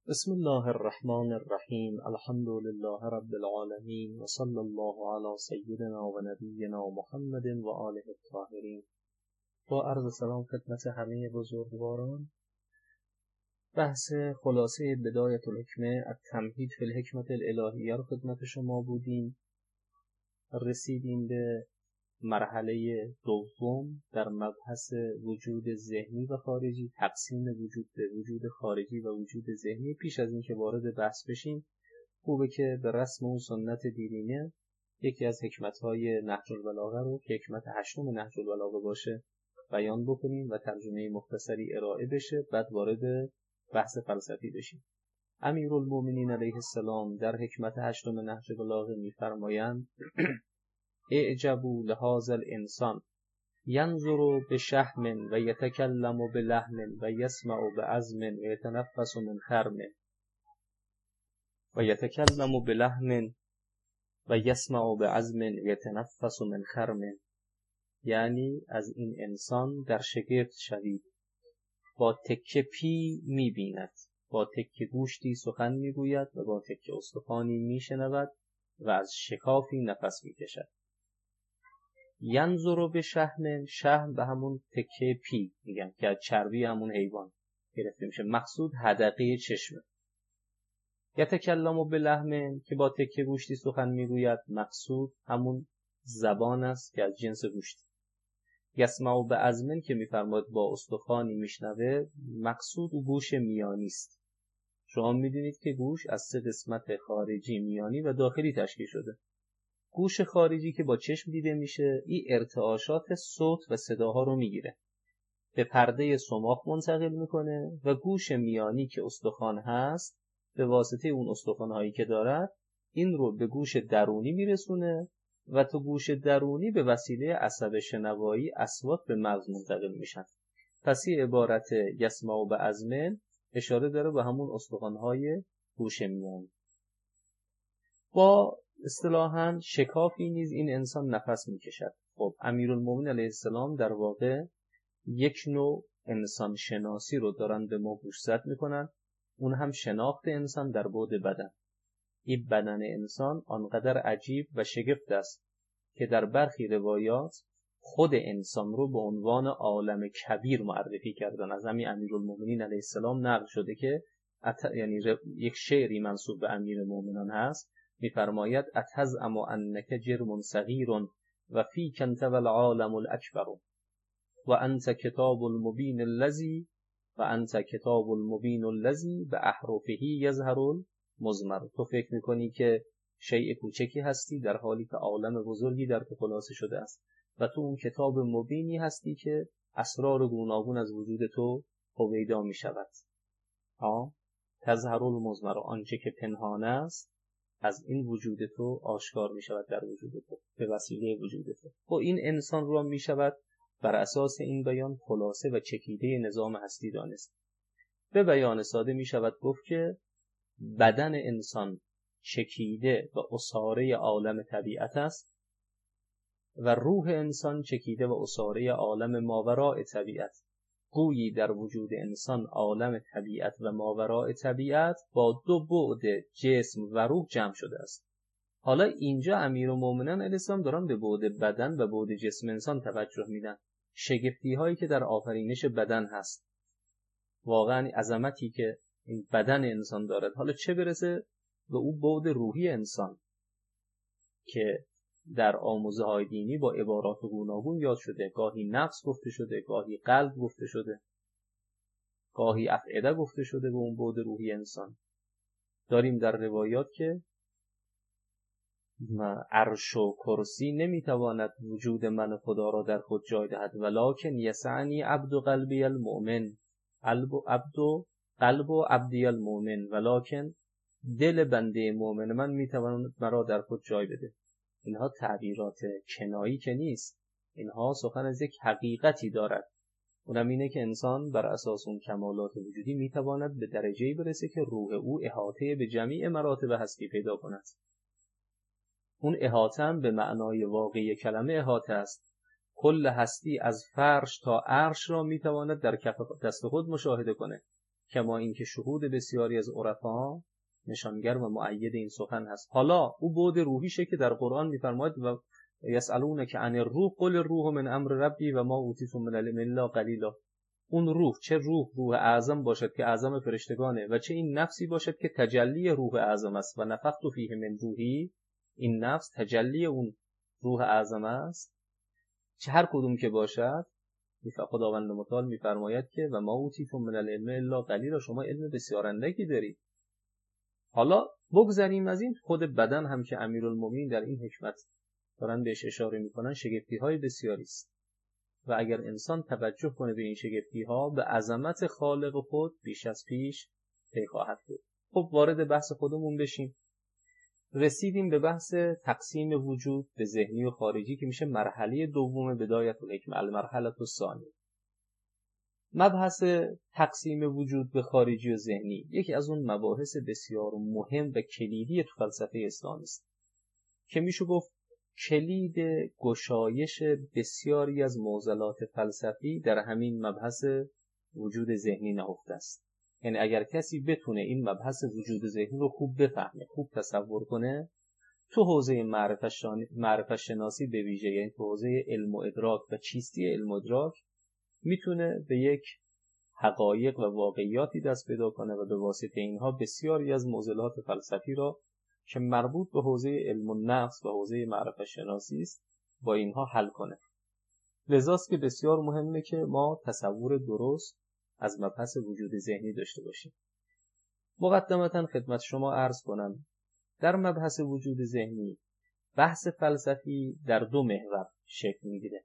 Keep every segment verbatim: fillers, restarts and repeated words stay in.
بسم الله الرحمن الرحیم. الحمد لله رب العالمین و صلی الله علی سیدنا و نبینا محمد و آله الطاهرین. با عرض سلام خدمت همه بزرگواران، بحث خلاصه بدایت الحکمه التمهید فی الحکمت الالهیه رو خدمت شما بودیم. رسیدیم به مرحله دوم در مبحث وجود ذهنی و خارجی، تقسیم وجود به وجود خارجی و وجود ذهنی. پیش از اینکه وارد بحث بشیم خوبه که به رسم و سنت دیرینه یکی از حکمت‌های نهج البلاغه رو که حکمت هشتم نهج البلاغه باشه بیان بکنیم و ترجمه مختصری ارائه بشه، بعد وارد بحث فلسفی بشیم. امیرالمومنین علیه السلام در حکمت هشتم نهج البلاغه می‌فرمایند اعجبوا لهذا الانسان ینظر بشحم و یتکلم بلحم و یسمع بعظم و یتنفس من خرم و یتکلم بلحم و یسمع بعظم و یتنفس من خرم. یعنی از این انسان در شگفت شوید، با تکه پی می‌بیند، با تکه گوشتی سخن می‌گوید و با تکه استخوانی می‌شنود و از شکافی نفس می‌کشد. ینظر به شحم، شحم به همون تکه پی میگن که از چربی همون حیوان گرفته میشه، مقصود حدقه چشمه. یتکلم بلحم که با تکه گوشتی سخن میگوید، مقصود همون زبان است که از جنس گوشت. یسمع بعظم که میفرماید با استخوانی میشنوه، مقصود او گوش میانی است. شما میدونید که گوش از سه قسمت خارجی، میانی و داخلی تشکیل شده. گوش خارجی که با چشم دیده میشه، این ارتعاشات صوت و صداها رو میگیره، به پرده صماخ منتقل میکنه، و گوش میانی که استخوان هست به واسطه اون استخوانهایی که دارد این رو به گوش درونی میرسونه و تو گوش درونی به وسیله عصب شنوایی اصوات به مغز منتقل میشن. پس این عبارت یسمع بعظم اشاره داره به همون استخوانهای گوش میانی. با اصطلاحاً شکافی نیز این انسان نفس میکشد. خب امیرالمومنین علیه السلام در واقع یک نوع انسان شناسی رو دارن به ما گوشزد میکنن، اون هم شناخت انسان در بعد بدن. این بدن انسان آنقدر عجیب و شگفت است که در برخی روایات خود انسان رو به عنوان عالم کبیر معرفی کردن. از همین امیرالمومنین علیه السلام نقل شده که ات... یعنی ر... یک شعری منسوب به امیرالمومنین هست، میفرماید اتزعم انک جرم صغیر و فیک انت والعالم الاکبر و انت کتاب المبین الذی و انت کتاب المبین الذی به احرفه یظهر المضمر. تو فکر میکنی که شیء کوچکی هستی در حالی که عالم بزرگی در تو خلاصه شده است، و تو اون کتاب مبینی هستی که اسرار گوناگون از وجود تو هویدا میشود. ها تظهر المضمر، آنچه که پنهان است از این وجود تو آشکار می شود در وجود تو به وسیله وجود تو. و این انسان رو می شود بر اساس این بیان خلاصه و چکیده نظام هستی دانست. به بیان ساده می شود گفت که بدن انسان چکیده و اساره عالم طبیعت است و روح انسان چکیده و اساره عالم ماوراء طبیعت. گویی در وجود انسان عالم طبیعت و ماوراء طبیعت با دو بعد جسم و روح جمع شده است. حالا اینجا امیرالمومنین علیه السلام دارن به بعد بدن و بعد جسم انسان توجه میدن، شگفتی هایی که در آفرینش بدن هست، واقعا عظمتی که این بدن انسان دارد. حالا چه برسه به اون بعد روحی انسان که در آموزه های دینی با عبارات گوناگون یاد شده. گاهی نفس گفته شده، گاهی قلب گفته شده، گاهی افعده گفته شده به اون بعد روحی انسان. داریم در روایات که عرش و کرسی نمیتواند وجود من خدا را در خود جای دهد، ولکن یسعنی عبد قلبی المؤمن، قلب و عبد و قلب و عبدی المؤمن، ولکن دل بنده مؤمن من میتواند مرا در خود جای بده. اینها تعبیرات کنایی که نیست، اینها سخن از یک حقیقتی دارد. اونم اینه که انسان بر اساس اون کمالات وجودی میتواند به درجه‌ای برسه که روح او احاطه به جمیع مراتب هستی پیدا کند. اون احاطه هم به معنای واقعی کلمه احاطه است. کل هستی از فرش تا عرش را میتواند در کف دست خود مشاهده کنه. کما اینکه شهود بسیاری از عرفا نشانگر و مؤید این سخن هست. حالا او بعد روحیشه که در قرآن می‌فرماید و یسألونک عن الروح قل الروح من امر ربی و ما اوتیتم من العلم الا قلیلا. اون روح، چه روح روح اعظم باشد که اعظم فرشتگانه و چه این نفسی باشد که تجلی روح اعظم است و نفخت فیه من روحی، این نفس تجلی اون روح اعظم است، چه هر کدوم که باشد، خداوند متعال میفرماید که و ما اوتیتم من العلم الا قلیلا، شما علم بسیار اندکی دارید. حالا بگذریم از این، خود بدن هم که امیرالمومنین در این حکمت دارن بهش اشاره میکنن شگفتی های بسیاری است و اگر انسان توجه کنه به این شگفتی ها به عظمت خالق خود بیش از پیش پی خواهد بود. خب وارد بحث خودمون بشیم. رسیدیم به بحث تقسیم وجود به ذهنی و خارجی که میشه مرحله دوم بدایت الحکمه، المرحله الثانیه. مبحث تقسیم وجود به خارجی و ذهنی یکی از اون مباحث بسیار مهم و کلیدی تو فلسفه اسلامی است که میشه گفت کلید گشایش بسیاری از معضلات فلسفی در همین مبحث وجود ذهنی نهفته است. یعنی اگر کسی بتونه این مبحث وجود ذهنی رو خوب بفهمه، خوب تصور کنه، تو حوزه معرفت شناسی به ویژه، یعنی تو حوزه علم و ادراک و چیستی علم و ادراک، میتونه به یک حقایق و واقعیاتی دست پیدا کنه و به واسطه اینها بسیاری از معضلات فلسفی را که مربوط به حوزه علم النفس و حوزه معرفت شناسی است با اینها حل کنه. لذاست که بسیار مهمه که ما تصور درست از مبحث وجود ذهنی داشته باشیم. مقدمتاً خدمت شما عرض کنم در مبحث وجود ذهنی بحث فلسفی در دو محور شکل میگیره.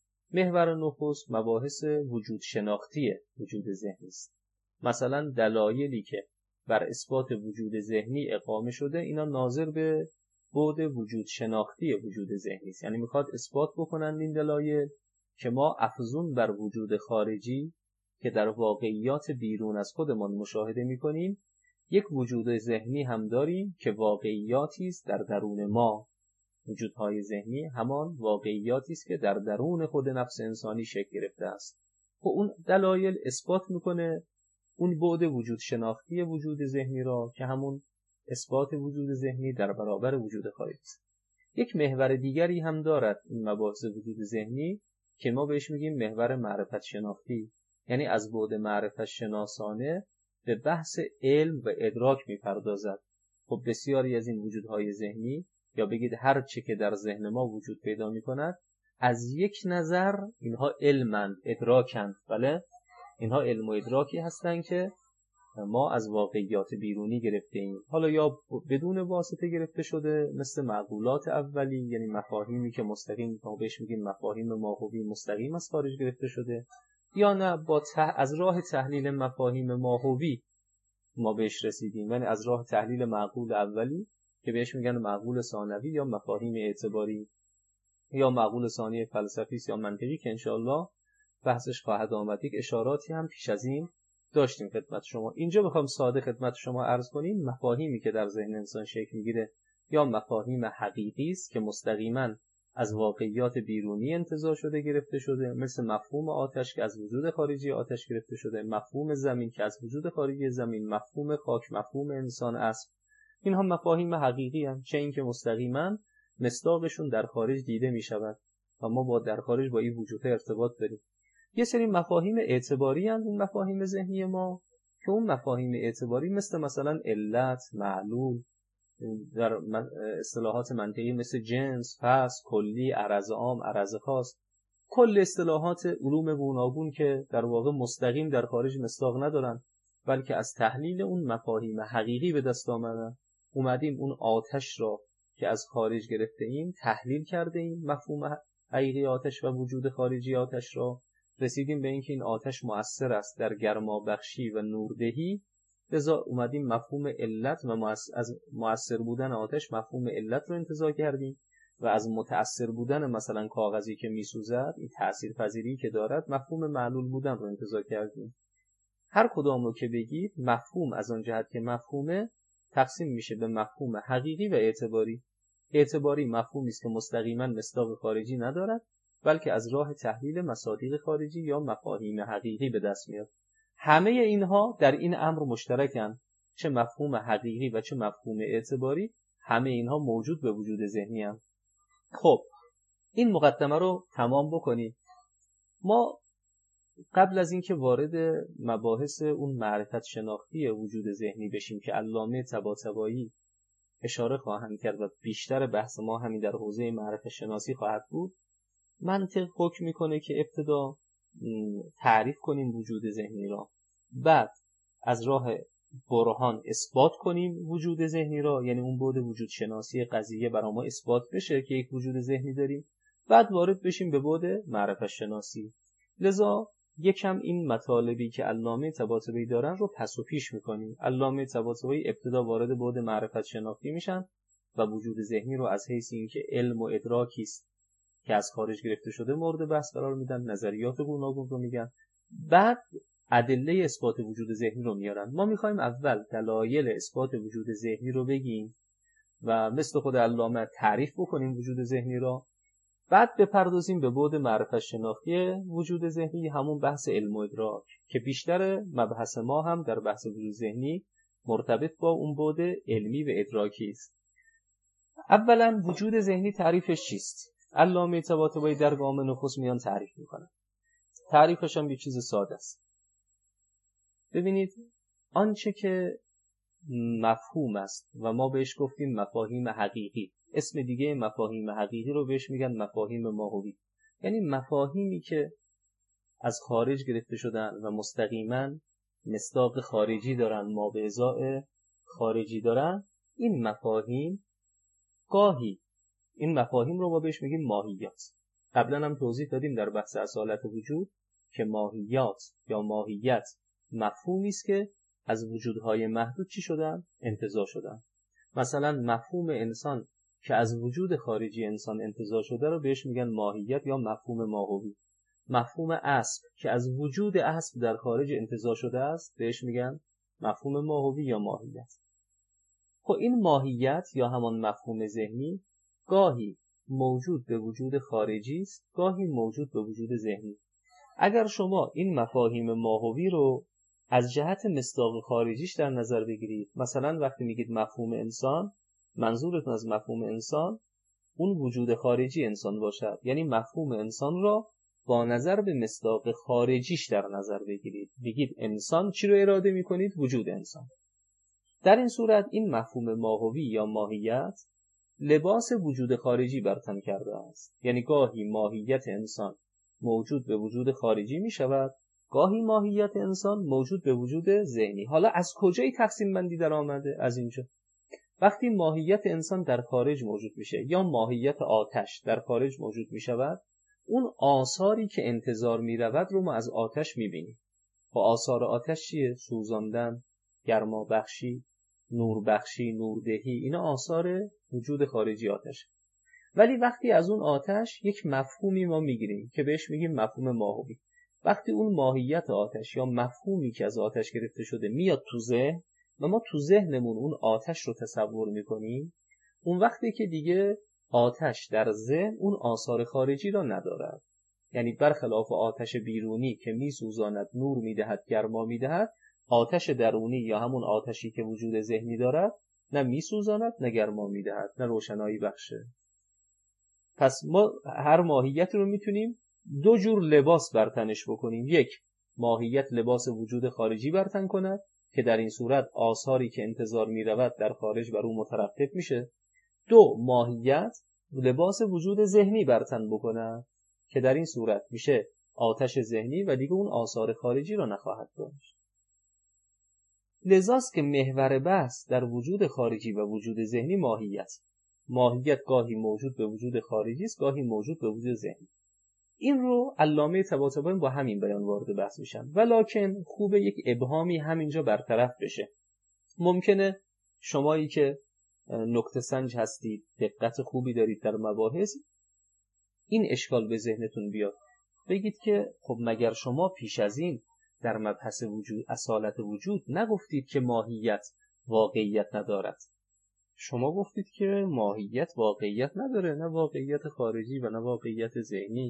محور نخست مباحث وجود شناختی وجود ذهنی است. مثلا دلایلی که بر اثبات وجود ذهنی اقامه شده اینا ناظر به بعد وجود شناختی وجود ذهنی است. یعنی میخواد اثبات بکنند این دلایل که ما افزون بر وجود خارجی که در واقعیات بیرون از خودمان مشاهده میکنیم یک وجود ذهنی هم داریم که واقعیاتی است در درون ما. وجودهای ذهنی همان واقعیاتی است که در درون خود نفس انسانی شکل گرفته است. و اون دلایل اثبات میکنه اون بعد وجود شناختی وجود ذهنی را که همون اثبات وجود ذهنی در برابر وجود خارجی است. یک محور دیگری هم دارد این مباحث وجود ذهنی که ما بهش میگیم محور معرفت شناختی، یعنی از بعد معرفت شناسانه به بحث علم و ادراک میپردازد. خب بسیاری از این وجودهای ذهنی یا بگید هر چه که در ذهن ما وجود پیدا میکند از یک نظر اینها علمند، ادراکند. بله، اینها علم و ادراکی هستند که ما از واقعیات بیرونی گرفته ایم، حالا یا بدون واسطه گرفته شده مثل معقولات اولی، یعنی مفاهیمی که مستقیم ما بهش میگیم مفاهیم ماهوی مستقیم از خارج گرفته شده، یا نه با ته... از راه تحلیل مفاهیم ماهوی ما بهش رسیدیم، یعنی از راه تحلیل معقول اولی که بهش میگن معقول ثانوی یا مفاهیم اعتباری یا معقول ثانی فلسفی یا منطقی که انشاءالله بحثش خواهد آمد. یک اشاراتی هم پیش از این داشتیم خدمت شما. اینجا بخوام ساده خدمت شما عرض کنیم مفاهیمی که در ذهن انسان شکل میگیره یا مفاهیم حقیقی است که مستقیما از واقعیات بیرونی انتزاع شده گرفته شده، مثل مفهوم آتش که از وجود خارجی آتش گرفته شده، مفهوم زمین که از وجود خارجی زمین، مفهوم خاک، مفهوم انسان اسب. اینها مفاهیم حقیقی هستند، چه اینکه مستقیما مصداقشون در خارج دیده میشود و ما با در خارج با این وجود ارتباط داریم. یه سری مفاهیم اعتباری هستند این مفاهیم ذهنی ما که اون مفاهیم اعتباری مثل مثلا علت، معلول، در اصطلاحات منطقی مثل جنس، فصل، کلی، عرض عام، عرض خاص، کل اصطلاحات علوم گوناگون که در واقع مستقیم در خارج مصداق ندارن بلکه از تحلیل اون مفاهیم حقیقی به دست آمدن. اومدیم اون آتش را که از خارج گرفته ایم تحلیل کرده ایم، مفهوم حقیقی آتش و وجود خارجی آتش را، رسیدیم به اینکه این آتش مؤثر است در گرما بخشی و نوردهی. لذا اومدیم مفهوم علت و از مؤثر بودن آتش مفهوم علت رو انتزاع کردیم و از متأثر بودن مثلا کاغذی که میسوزد، این تأثیر پذیری که دارد، مفهوم معلول بودن رو انتزاع کردیم. هر کدام رو که بگید مفهوم از آن جهت که مفهومه تقسیم میشه به مفهوم حقیقی و اعتباری. اعتباری مفهومی است که مستقیما مصداق خارجی ندارد بلکه از راه تحلیل مصادیق خارجی یا مفاهیم حقیقی به دست میاد. همه اینها در این امر مشترکن، چه مفهوم حقیقی و چه مفهوم اعتباری، همه اینها موجود به وجود ذهنی هم. خب این مقدمه رو تمام بکنیم. ما قبل از اینکه وارد مباحث اون معرفت شناختی وجود ذهنی بشیم که علامه طباطبایی اشاره خواهند کرد و بیشتر بحث ما همین در حوزه معرفت شناسی خواهد بود، منطق حکم میکنه که ابتدا تعریف کنیم وجود ذهنی را، بعد از راه برهان اثبات کنیم وجود ذهنی را، یعنی اون بعد وجود شناسی قضیه برای ما اثبات بشه که یک وجود ذهنی داریم، بعد وارد بشیم به بعد معرفت شناسی. لذا یکم این مطالبی که علامه طباطبایی دارن رو پس و پیش میکنیم. علامه طباطبایی ابتدا وارد بعد معرفت شناختی میشن و وجود ذهنی رو از حیث اینکه علم و ادراکی است که از خارج گرفته شده مورد بحث قرار میدن، نظریات گوناگون رو میگن، بعد ادله اثبات وجود ذهنی رو میارن. ما میخوایم اول دلایل اثبات وجود ذهنی رو بگیم و مثل خود علامه تعریف بکنیم وجود ذهنی را، بعد بپردازیم به بعد معرفت شناختی وجود ذهنی، همون بحث علم و ادراک که بیشتر مبحث ما هم در بحث وجود ذهنی مرتبط با اون بعد علمی و ادراکی است. اولا وجود ذهنی تعریفش چیست؟ علامه طباطبایی در گام نخست میان تعریف میکنن. تعریفش هم یه چیز ساده است. ببینید آنچه که مفهوم است و ما بهش گفتیم مفاهیم حقیقی، اسم دیگه مفاهیم حقیقی رو بهش میگن مفاهیم ماهوی، یعنی مفاهیمی که از خارج گرفته شدن و مستقیما مصداق خارجی دارن، ما به ازای خارجی دارن. این مفاهیم گاهی این مفاهیم رو ما بهش میگیم ماهیات. قبلا هم توضیح دادیم در بحث اصالت وجود که ماهیات یا ماهیت مفهومی است که از وجودهای محدود چی شدن؟ انتزاع شدن. مثلا مفهوم انسان که از وجود خارجی انسان انتزاع شده رو بهش میگن ماهیت یا مفهوم ماهوی. مفهوم اسب که از وجود اسب در خارج انتزاع شده است بهش میگن مفهوم ماهوی یا ماهیت. خب این ماهیت یا همان مفهوم ذهنی گاهی موجود به وجود خارجی است، گاهی موجود به وجود ذهنی. اگر شما این مفاهیم ماهوی رو از جهت مصداق خارجیش در نظر بگیرید، مثلا وقتی میگید مفهوم انسان، منظورتون از مفهوم انسان اون وجود خارجی انسان باشد، یعنی مفهوم انسان را با نظر به مصداق خارجیش در نظر بگیرید. بگید انسان، چی رو اراده میکنید؟ وجود انسان. در این صورت این مفهوم ماهوی یا ماهیت لباس وجود خارجی بر تن کرده است، یعنی گاهی ماهیت انسان موجود به وجود خارجی می شود، گاهی ماهیت انسان موجود به وجود ذهنی. حالا از کجای تقسیم بندی در آمده؟ از اینجا. وقتی ماهیت انسان در خارج موجود میشه یا ماهیت آتش در خارج موجود می شود، اون آثاری که انتظار می رود رو ما از آتش می بینیم. و آثار آتش چیه؟ سوزاندن، گرما بخشی، نور بخشی، نوردهی، اینا آثار وجود خارجی آتش. ولی وقتی از اون آتش یک مفهومی ما میگیریم که بهش میگیم مفهوم ماهوی، وقتی اون ماهیت آتش یا مفهومی که از آتش گرفته شده میاد تو ذهن و ما تو ذهنمون اون آتش رو تصور میکنیم، اون وقتی که دیگه آتش در ذهن اون آثار خارجی را ندارد. یعنی برخلاف آتش بیرونی که میسوزاند، نور میدهد، گرما میدهد، آتش درونی یا همون آتشی که وجود ذهنی دارد نه میسوزاند، نه گرما میدهد، نه روشنایی بخشه. پس ما هر ماهیت رو میتونیم دو جور لباس بر تنش بکنیم. یک، ماهیت لباس وجود خارجی بر تن کند که در این صورت آثاری که انتظار میرود در خارج بر اون مترتب میشه. دو، ماهیت لباس وجود ذهنی بر تن بکند که در این صورت میشه آتش ذهنی و دیگه اون آثار خارجی رو نخواهد داشت. لذاست که محور بحث در وجود خارجی و وجود ذهنی ماهیت. ماهیت گاهی موجود به وجود خارجی است، گاهی موجود به وجود ذهنی. این رو علامه طباطبایی با همین بیان وارد بحث میشن. ولکن خوبه یک ابهامی همینجا برطرف بشه. ممکنه شمایی که نکته سنج هستید، دقت خوبی دارید در مباحث، این اشکال به ذهنتون بیاد. بگید که خب مگر شما پیش از این در مبحث وجود، اصالت وجود، نگفتید که ماهیت واقعیت ندارد؟ شما گفتید که ماهیت واقعیت نداره، نه واقعیت خارجی و نه واقعیت ذهنی.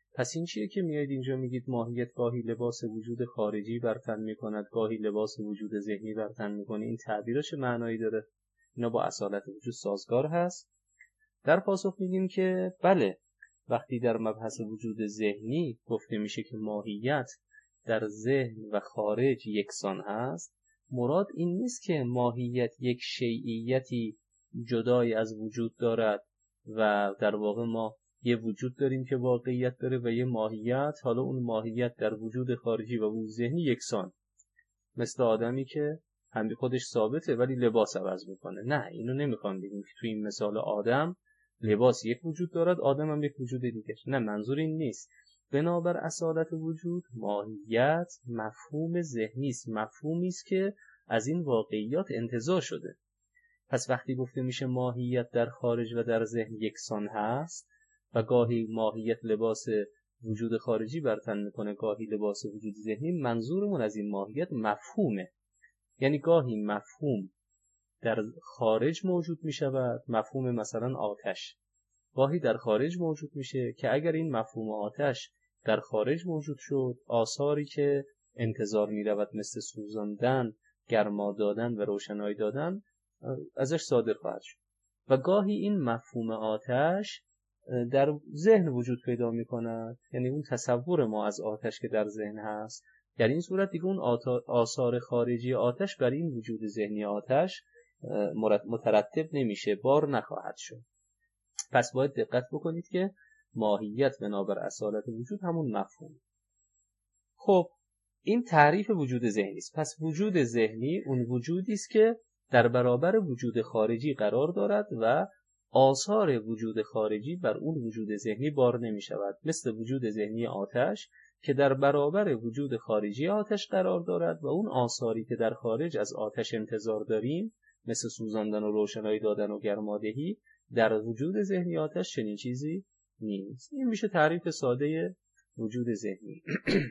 پس این چیه که میاد اینجا میگید ماهیت گاهی لباس وجود خارجی بر تن میکند، گاهی لباس وجود ذهنی بر تن میکنه؟ این تعبیرش چه معنایی داره؟ اینا با اصالت وجود سازگار هست؟ در پاسخ میگیم که بله، وقتی در مبحث وجود ذهنی گفته میشه که ماهیت در ذهن و خارج یکسان هست، مراد این نیست که ماهیت یک شیعیتی جدای از وجود دارد و در واقع ما یه وجود داریم که واقعیت داره و یه ماهیت، حالا اون ماهیت در وجود خارجی و وجود ذهنی یکسان، مثل آدمی که هم خودش ثابته ولی لباس عوض میکنه. نه، اینو نمیخوام بگیم که توی این مثال آدم لباس یک وجود دارد، آدم هم یک وجود دیگه. نه، منظور این نیست. بنابر اصالت وجود ماهیت مفهوم ذهنی است، مفهومی است که از این واقعیات انتزاع شده. پس وقتی گفته میشه ماهیت در خارج و در ذهن یکسان هست و گاهی ماهیت لباس وجود خارجی بر تن میکنه، گاهی لباس وجود ذهنی، منظورمون از این ماهیت مفهومه. یعنی گاهی مفهوم در خارج موجود میشود، مفهوم مثلا آتش، گاهی در خارج موجود میشه که اگر این مفهوم آتش در خارج موجود شد، آثاری که انتظار میرود مثل سوزاندن، گرما دادن و روشنایی دادن ازش صادر خواهد شد. و گاهی این مفهوم آتش در ذهن وجود پیدا میکند، یعنی اون تصور ما از آتش که در ذهن هست، در این صورت دیگه اون آثار خارجی آتش بر این وجود ذهنی آتش مترتب نمیشه، بار نخواهد شد. پس باید دقت بکنید که ماهیت بنابر اصالت وجود همون مفهوم. خب این تعریف وجود ذهنی است. پس وجود ذهنی اون وجودی است که در برابر وجود خارجی قرار دارد و آثار وجود خارجی بر اون وجود ذهنی بار نمی شود، مثل وجود ذهنی آتش که در برابر وجود خارجی آتش قرار دارد و اون آثاری که در خارج از آتش انتظار داریم مثل سوزاندن و روشنایی دادن و گرمادهی، در وجود ذهنی آتش چنین چیزی نیست. این میشه تعریف ساده وجود ذهنی.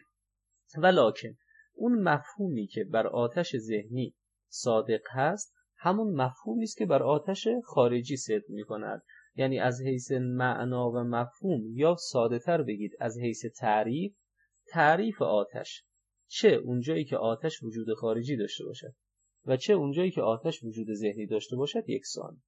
ولکن اون مفهومی که بر آتش ذهنی صادق هست همون مفهومی است که بر آتش خارجی صدق می‌کند. یعنی از حیث معنا و مفهوم، یا ساده تر بگید از حیث تعریف، تعریف آتش، چه اونجایی که آتش وجود خارجی داشته باشد و چه اونجایی که آتش وجود ذهنی داشته باشد یکسان.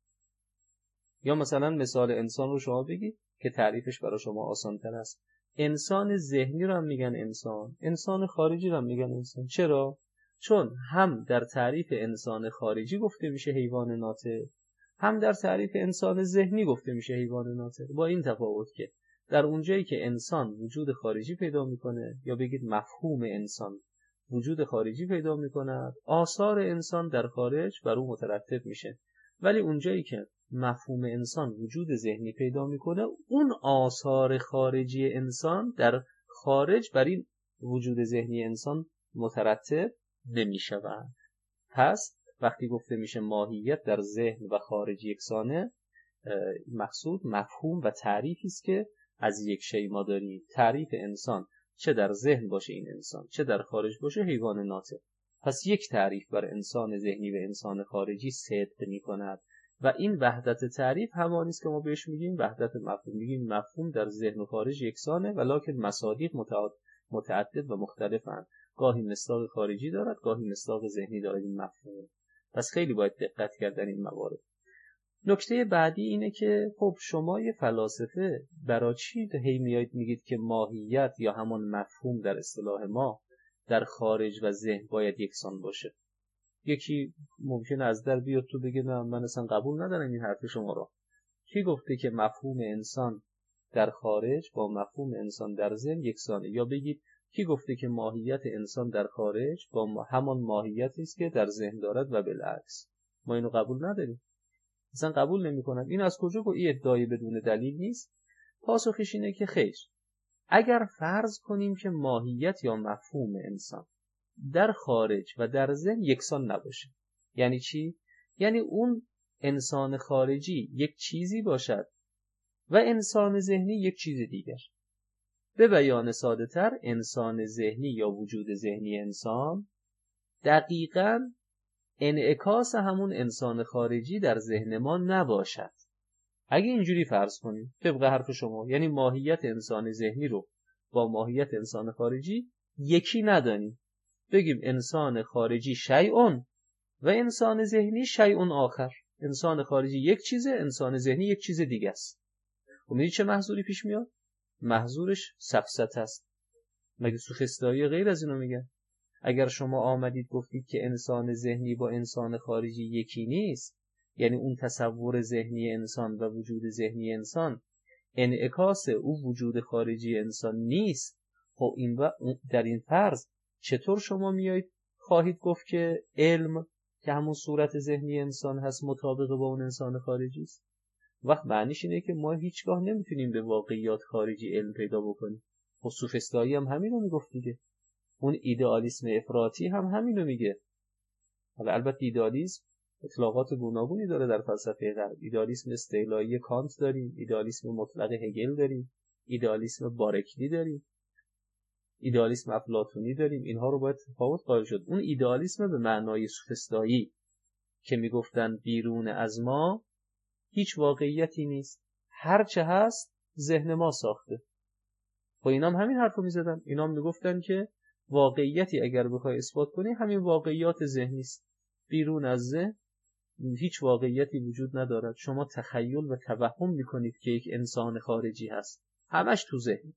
یا مثلا مثال انسان رو شما بگید که تعریفش برای شما آسان تر است. انسان ذهنی رو هم میگن انسان، انسان خارجی رو هم میگن انسان. چرا؟ چون هم در تعریف انسان خارجی گفته میشه حیوان ناطق، هم در تعریف انسان ذهنی گفته میشه حیوان ناطق، با این تفاوت که در اونجایی که انسان وجود خارجی پیدا میکنه، یا بگید مفهوم انسان وجود خارجی پیدا میکند، آثار انسان در خارج بر اون مترتب میشه. ولی اونجایی که مفهوم انسان وجود ذهنی پیدا میکنه، اون آثار خارجی انسان در خارج بر این وجود ذهنی انسان مترتب نمیشوند. پس وقتی گفته میشه ماهیت در ذهن و خارج یکسانه، مقصود مفهوم و تعریفی است که از یک شی ما داریم. تعریف انسان چه در ذهن باشه این انسان، چه در خارج باشه حیوان ناطق. پس یک تعریف بر انسان ذهنی و انسان خارجی صدق میکند و این وحدت تعریف همانی است که ما بهش میگیم وحدت مفهوم. میگیم مفهوم در ذهن و خارج یکسانه، ولکن مصادیق متعدد و مختلفند. گاهی مصداق خارجی دارد، گاهی مصداق ذهنی دارد این مفهوم. پس خیلی باید دقت کرد در این موارد. نکته بعدی اینه که خب شما یه فلاسفه برای چی هی میایید میگید که ماهیت یا همون مفهوم در اصطلاح ما در خارج و ذهن باید یکسان باشه؟ یکی ممکنه از در بیاد تو بگه نه من اصلا قبول ندارم این حرف شما رو. کی گفته که مفهوم انسان در خارج با مفهوم انسان در ذهن یکسانه؟ یا بگید کی گفته که ماهیت انسان در خارج با همان ماهیتی است که در ذهن دارد و بالعکس؟ ما اینو قبول نداریم، اصلا قبول نمی‌کنم. این از کجا با این ادعای بدون دلیل نیست؟ پاسخش اینه که خیر، اگر فرض کنیم که ماهیت یا مفهوم انسان در خارج و در ذهن یکسان نباشه، یعنی چی؟ یعنی اون انسان خارجی یک چیزی باشد و انسان ذهنی یک چیز دیگر. به بیان ساده تر، انسان ذهنی یا وجود ذهنی انسان دقیقاً انعکاس همون انسان خارجی در ذهن ما نباشد. اگه اینجوری فرض کنیم طبق حرف شما، یعنی ماهیت انسان ذهنی رو با ماهیت انسان خارجی یکی ندانیم. بگیم انسان خارجی شیئون و انسان ذهنی شیئون آخر. انسان خارجی یک چیزه، انسان ذهنی یک چیز دیگه است. خب می‌دونید چه محظوری پیش میاد؟ محظورش سفسطه است. مگه سوفسطایی غیر از اینو میگن؟ اگر شما آمدید گفتید که انسان ذهنی با انسان خارجی یکی نیست، یعنی اون تصور ذهنی انسان و وجود ذهنی انسان انعکاس او وجود خارجی انسان نیست، خب این و در این فرض چطور شما میایید خواهید گفت که علم که همون صورت ذهنی انسان هست مطابق با اون انسان خارجی است؟ وقت معنیش اینه که ما هیچگاه نمیتونیم به واقعیات خارجی علم پیدا بکنیم. خب سوفسطایی هم همین رو میگفت دیگه. اون ایدئالیسم افراطی هم همین رو میگه. حالا البته ایدئالیسم اطلاقات گوناگونی داره در فلسفه غرب. ایدئالیسم استعلایی کانت داریم، ایدئالیسم مطلق هگل داریم، ایدئالیسم بارکلی داریم، ایدئالیسم افلاطونی داریم. اینها رو باید تفاوت قائل شد. اون ایدئالیسم به معنای سوفسطایی که میگفتن بیرون از ما هیچ واقعیتی نیست، هر چه هست ذهن ما ساخته. خب اینا هم همین حرفو میزدن. اینا هم میگفتن که واقعیتی اگر بخوای اثبات کنی همین واقعیات ذهنی است. بیرون از ذهن هیچ واقعیتی وجود ندارد. شما تخیل و توهم میکنید که یک انسان خارجی هست، همش تو ذهن.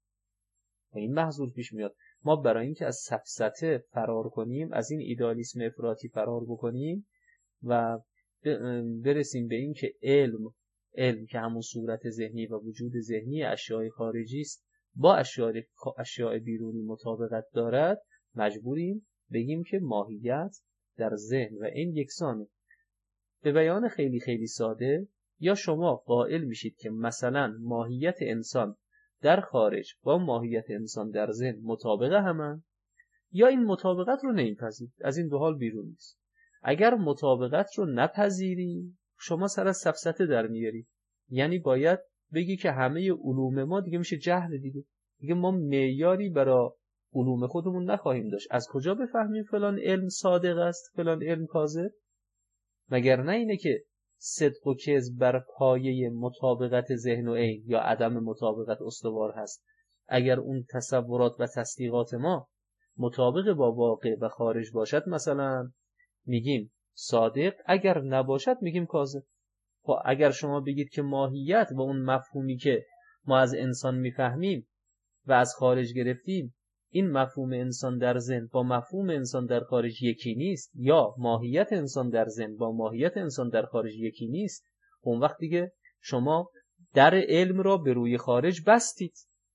این محظور پیش میاد. ما برای اینکه از سفسطه فرار کنیم، از این ایدئالیسم افراطی فرار بکنیم و برسیم به این که علم علم که همون صورت ذهنی و وجود ذهنی اشیاء خارجی است با اشیاء اشیاء بیرونی مطابقت دارد، مجبوریم بگیم که ماهیت در ذهن و این یکسانه. به بیان خیلی خیلی ساده، یا شما قائل میشید که مثلا ماهیت انسان در خارج با ماهیت انسان در ذهن مطابقه همن، یا این مطابقت رو نمیپذیرید، از این دو حال بیرون نیست. اگر مطابقت رو نپذیری شما سر از سفسطه در میاری، یعنی باید بگی که همه علوم ما دیگه میشه جهل دیگه دیگه ما معیاری برای علوم خودمون نخواهیم داشت. از کجا بفهمیم فلان علم صادق است فلان علم کاذب؟ مگر نه اینه که صدق و کذب بر پایه مطابقت ذهن و عین یا عدم مطابقت استوار هست. اگر اون تصورات و تصدیقات ما مطابق با واقع و خارج باشد مثلا میگیم صادق، اگر نباشد میگیم کاذب. خب اگر شما بگید که ماهیت و اون مفهومی که ما از انسان میفهمیم و از خارج گرفتیم، این مفهوم انسان در ذهن با مفهوم انسان در خارج یکی نیست، یا ماهیت انسان در ذهن با ماهیت انسان در خارج یکی نیست، اون وقت دیگه شما در علم را به روی خارج بستید.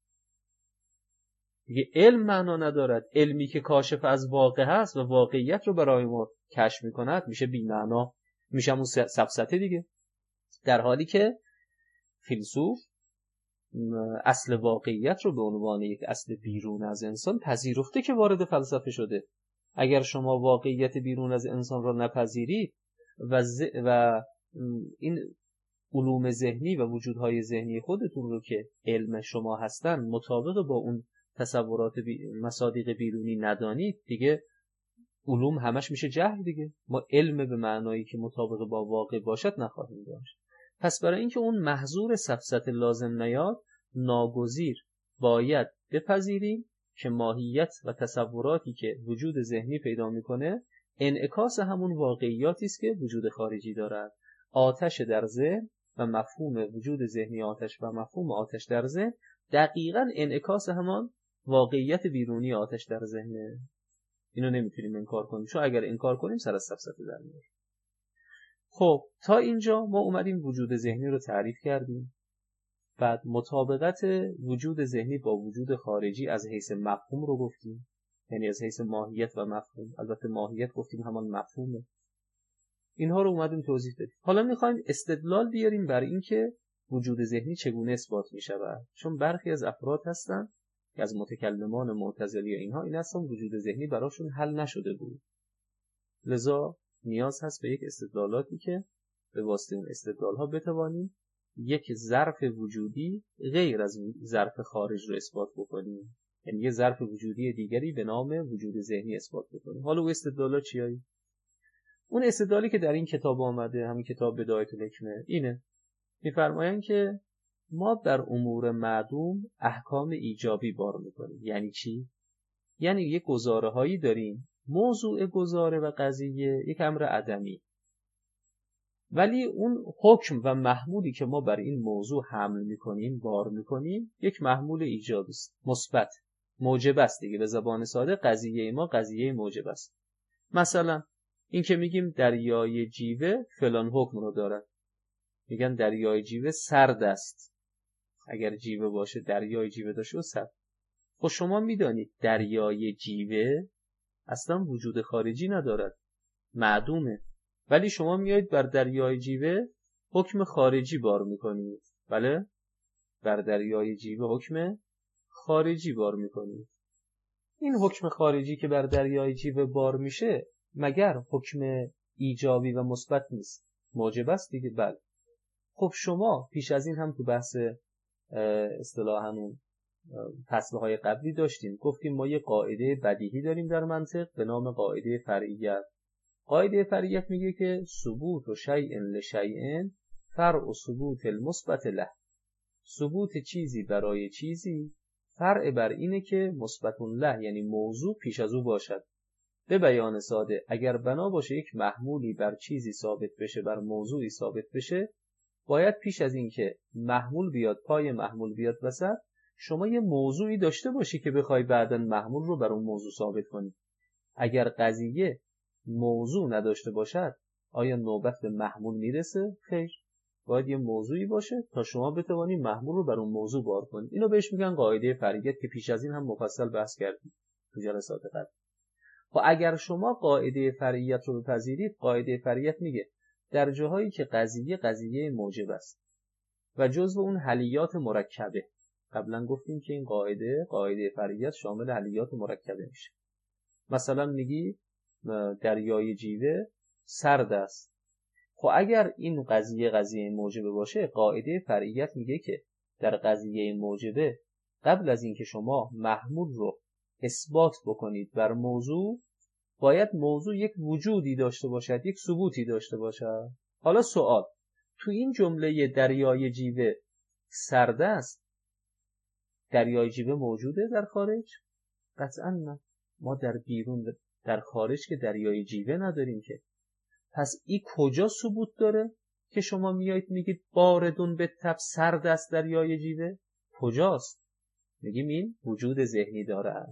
دیگه علم معنا ندارد. علمی که کاشف از واقع هست و واقعیت رو برای ما کشف میکند میشه بی معنا، میشه همون سفسطه دیگه. در حالی که فیلسوف اصل واقعیت رو به عنوان یک اصل بیرون از انسان پذیرفته که وارد فلسفه شده. اگر شما واقعیت بیرون از انسان را نپذیرید و, ز... و این علوم ذهنی و وجودهای ذهنی خودتون رو که علم شما هستن مطابق با اون تصورات بی... مصادیق بیرونی ندانید، دیگه علوم همش میشه جهل دیگه. ما علم به معنایی که مطابق با واقع باشد نخواهیم داشت. پس برای اینکه اون محظور سفسطه لازم نیاد، ناگزیر باید بپذیریم که ماهیت و تصوراتی که وجود ذهنی پیدا میکنه انعکاس همون واقعیاتی است که وجود خارجی دارد. آتش در ذهن و مفهوم وجود ذهنی آتش و مفهوم آتش در ذهن دقیقاً انعکاس همان واقعیت بیرونی آتش در ذهنه. اینو نمیتونیم انکار کنیم، چون اگر انکار کنیم سر از سفسطه در میاد. خب تا اینجا ما اومدیم وجود ذهنی رو تعریف کردیم. بعد مطابقت وجود ذهنی با وجود خارجی از حیث مفهوم رو گفتیم، یعنی از حیث ماهیت و مفهوم. البته ماهیت گفتیم همان مفهومه. اینها رو اومدیم توضیح بدیم. حالا میخوایم استدلال بیاریم بر این که وجود ذهنی چگونه اثبات میشود، چون برخی از افراد هستن که از متکلمان معتزلی و اینها این هستن وجود ذهنی براشون حل نشده بود، لذا نیاز هست به یک استدلالاتی که به واسطه اون استدلال ها بتوانیم یک ظرف وجودی غیر از ظرف خارج رو اثبات بکنیم، یعنی یه ظرف وجودی دیگری به نام وجود ذهنی اثبات بکنیم. حالا اون استدلالا چیایی؟ اون استدلالی که در این کتاب آمده، همین کتاب بدایت الحکمه، اینه. میفرمایند که ما در امور معدوم احکام ایجابی بار میکنیم. یعنی چی؟ یعنی یک گزاره هایی داریم، موضوع گزاره و قضیه یک امر عدمی، ولی اون حکم و محمولی که ما بر این موضوع حمل میکنیم، بار میکنیم، یک محمول ایجابی است، مثبت، موجب است دیگه. به زبان ساده قضیه ما قضیه موجب است. مثلا این که میگیم دریای جیوه فلان حکم رو دارد، میگن دریای جیوه سرد است. اگر جیوه باشه، دریای جیوه داشته باشه سرد. خب شما میدانید دریای جیوه اصلا وجود خارجی ندارد، معدومه، ولی شما میایید بر دریای جیوه حکم خارجی بار میکنید. بله، بر دریای جیوه حکم خارجی بار میکنید. این حکم خارجی که بر دریای جیوه بار میشه مگر حکم ایجابی و مثبت نیست؟ موجب است دیگه. بله. خب شما پیش از این هم تو بحث اصطلاحاً فصلهای قبلی داشتیم، گفتیم ما یه قاعده بدیهی داریم در منطق به نام قاعده فرعیت. قاعده فرعیت میگه که ثبوت و شیء لشیء فرع و ثبوت المثبت له. ثبوت چیزی برای چیزی فرع بر اینه که مثبت له، یعنی موضوع پیش از او باشد. به بیان ساده، اگر بنا باشه یک محمولی بر چیزی ثابت بشه، بر موضوعی ثابت بشه، باید پیش از این که محمول بیاد، پای محمول بیاد وسط، شما یه موضوعی داشته باشی که بخوای بعداً محمول رو بر اون موضوع ثابت کنی. اگر قضیه موضوع نداشته باشد، آیا نوبت به محمول میرسه؟ خیر. باید یه موضوعی باشه تا شما بتوانی محمول رو بر اون موضوع بار کنید. اینو بهش میگن قاعده فرعیت که پیش از این هم مفصل بحث کردیم تو جلسات قبل. و اگر شما قاعده فرعیت رو بپذیرید، قاعده فرعیت میگه در جاهایی که قضیه قضیه موجب است و جزو اون حلیات مرکبه، قبلا گفتیم که این قاعده قاعده فرعیت شامل حلیات مرکبه میشه. مثلا میگی دریای جیوه سرد است. خب اگر این قضیه قضیه موجبه باشه، قاعده فرعیت میگه که در قضیه موجبه قبل از اینکه شما محمول رو اثبات بکنید بر موضوع، باید موضوع یک وجودی داشته باشد، یک ثبوتی داشته باشد. حالا سوال، تو این جمله دریای جیوه سرد است، دریای جیوه موجوده در خارج؟ قطعا نه. ما در بیرون در خارج که دریای جیوه نداریم که. پس این کجا ثبوت داره که شما میایید میگید باردون به تب سرد است دریای جیوه؟ کجاست؟ میگیم این وجود ذهنی داره.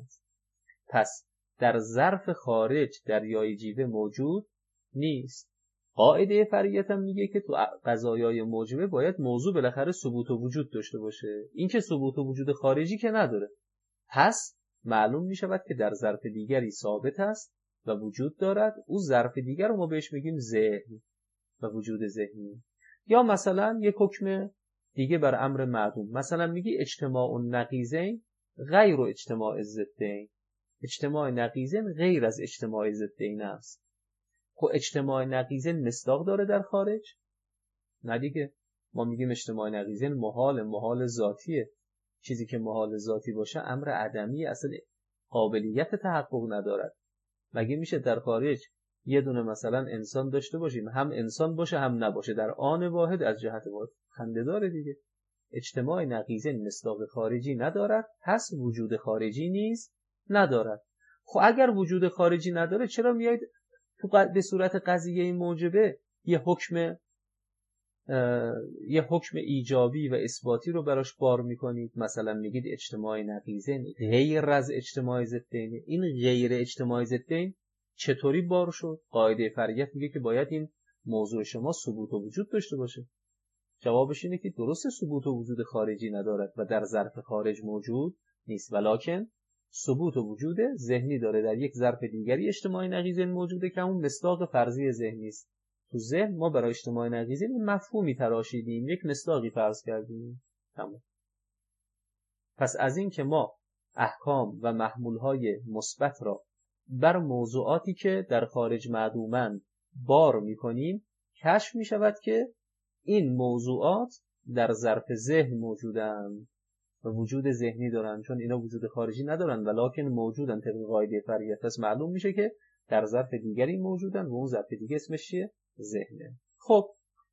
پس در ظرف خارج دریای جیوه موجود نیست. قاعده فرعیت هم میگه که تو قضایای موجبه باید موضوع بالاخره ثبوت و وجود داشته باشه. این که ثبوت و وجود خارجی که نداره، پس معلوم میشود که در ظرف دیگری ثابت است و وجود دارد. او ظرف دیگر رو ما بهش میگیم ذهن و وجود ذهنی. یا مثلا یک حکم دیگه بر امر معدوم، مثلا میگی اجتماع النقیضین غیر اجتماع ضدین. اجتماع نقیضین غیر از اجتماع ضدین است. خب اجتماع نقیضین مصداق داره در خارج؟ نه دیگه. ما میگیم اجتماع نقیضین محال، محال ذاتیه. چیزی که محال ذاتی باشه امر عدمی، اصلا قابلیت تحقق ندارد. مگه میشه در خارج یه دونه مثلا انسان داشته باشیم، هم انسان باشه هم نباشه در آن واحد از جهت واحد؟ خنده داره دیگه. اجتماع نقیضین مصداق خارجی ندارد، پس وجود خارجی نیز ندارد. خب اگر وجود خارجی نداره، چرا میایید تو به صورت قضیه موجبه یه حکم یه حکم ایجابی و اثباتی رو براش بار میکنید؟ مثلا میگید اجتماع نقیضین غیر از اجتماع ضدین. این غیر اجتماع ضدین چطوری بار شد؟ قاعده فرعیت میگه که باید این موضوع شما ثبوت و وجود داشته باشه. جوابش اینه که درست ثبوت و وجود خارجی ندارد و در ظرف خارج موجود نیست، ولکن ثبوت و وجود ذهنی داره. در یک ظرف دیگری اجتماع نقیضین موجوده که اون مصداق فرضی ذهنی است. تو ذهن ما برای اجتماع نقیضین این مفهومی تراشیدیم، یک مصداقی فرض کردیم. تمام. پس از این که ما احکام و محمولهای مثبت را بر موضوعاتی که در خارج معدومند بار میکنیم، کشف میشود که این موضوعات در ظرف ذهن موجودند و وجود ذهنی دارن، چون اینا وجود خارجی ندارن ولکن موجودن طبق قاعده فرعیت. پس معلوم میشه که در ظرف دیگری موجودن و اون ظرف دیگه اسمش چیه؟ ذهنه. خب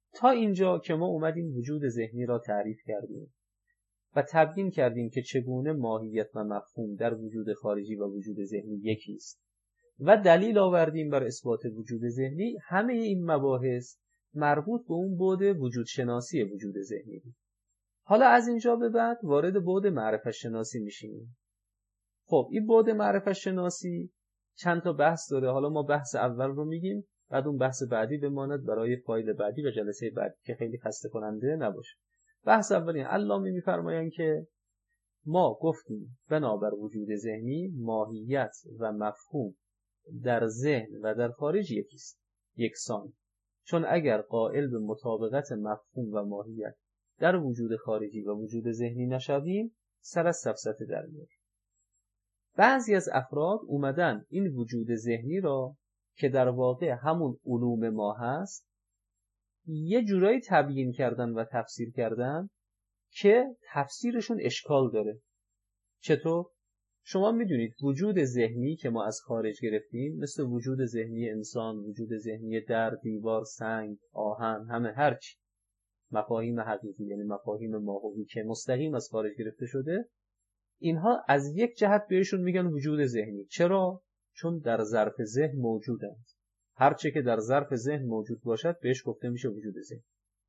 تا اینجا که ما اومدیم وجود ذهنی را تعریف کردیم و تبیین کردیم که چگونه ماهیت و مفهوم در وجود خارجی و وجود ذهنی یکی است و دلیل آوردیم بر اثبات وجود ذهنی. همه این مباحث مربوط به اون بعد وجود شناسی وجود ذهنی بود. حالا از اینجا به بعد وارد بعد معرفت شناسی میشیم. خب این بعد معرفت شناسی چند تا بحث داره. حالا ما بحث اول رو میگیم، بعد اون بحث بعدی بماند برای فایل بعدی و جلسه بعدی که خیلی خسته کننده نباشه. بحث اول این علامه میفرمایند که ما گفتیم بنابر وجود ذهنی ماهیت و مفهوم در ذهن و در خارج یکیست، یکسان. چون اگر قائل به مطابقت مفهوم و ماهیت در وجود خارجی و وجود ذهنی نشویم، سر از سفسطه در میاد. بعضی از افراد اومدن این وجود ذهنی را که در واقع همون علوم ما هست یه جورایی تبیین کردن و تفسیر کردن که تفسیرشون اشکال داره. چطور؟ شما میدونید وجود ذهنی که ما از خارج گرفتیم مثل وجود ذهنی انسان، وجود ذهنی در، دیوار، سنگ، آهن، همه هرچی مفاهیم حقیقی یعنی مفاهیم ماهوی که مستقیم از خارج گرفته شده، اینها از یک جهت بهشون میگن وجود ذهنی. چرا؟ چون در ظرف ذهن موجودند. هرچه که در ظرف ذهن موجود باشد بهش گفته میشه وجود ذهنی.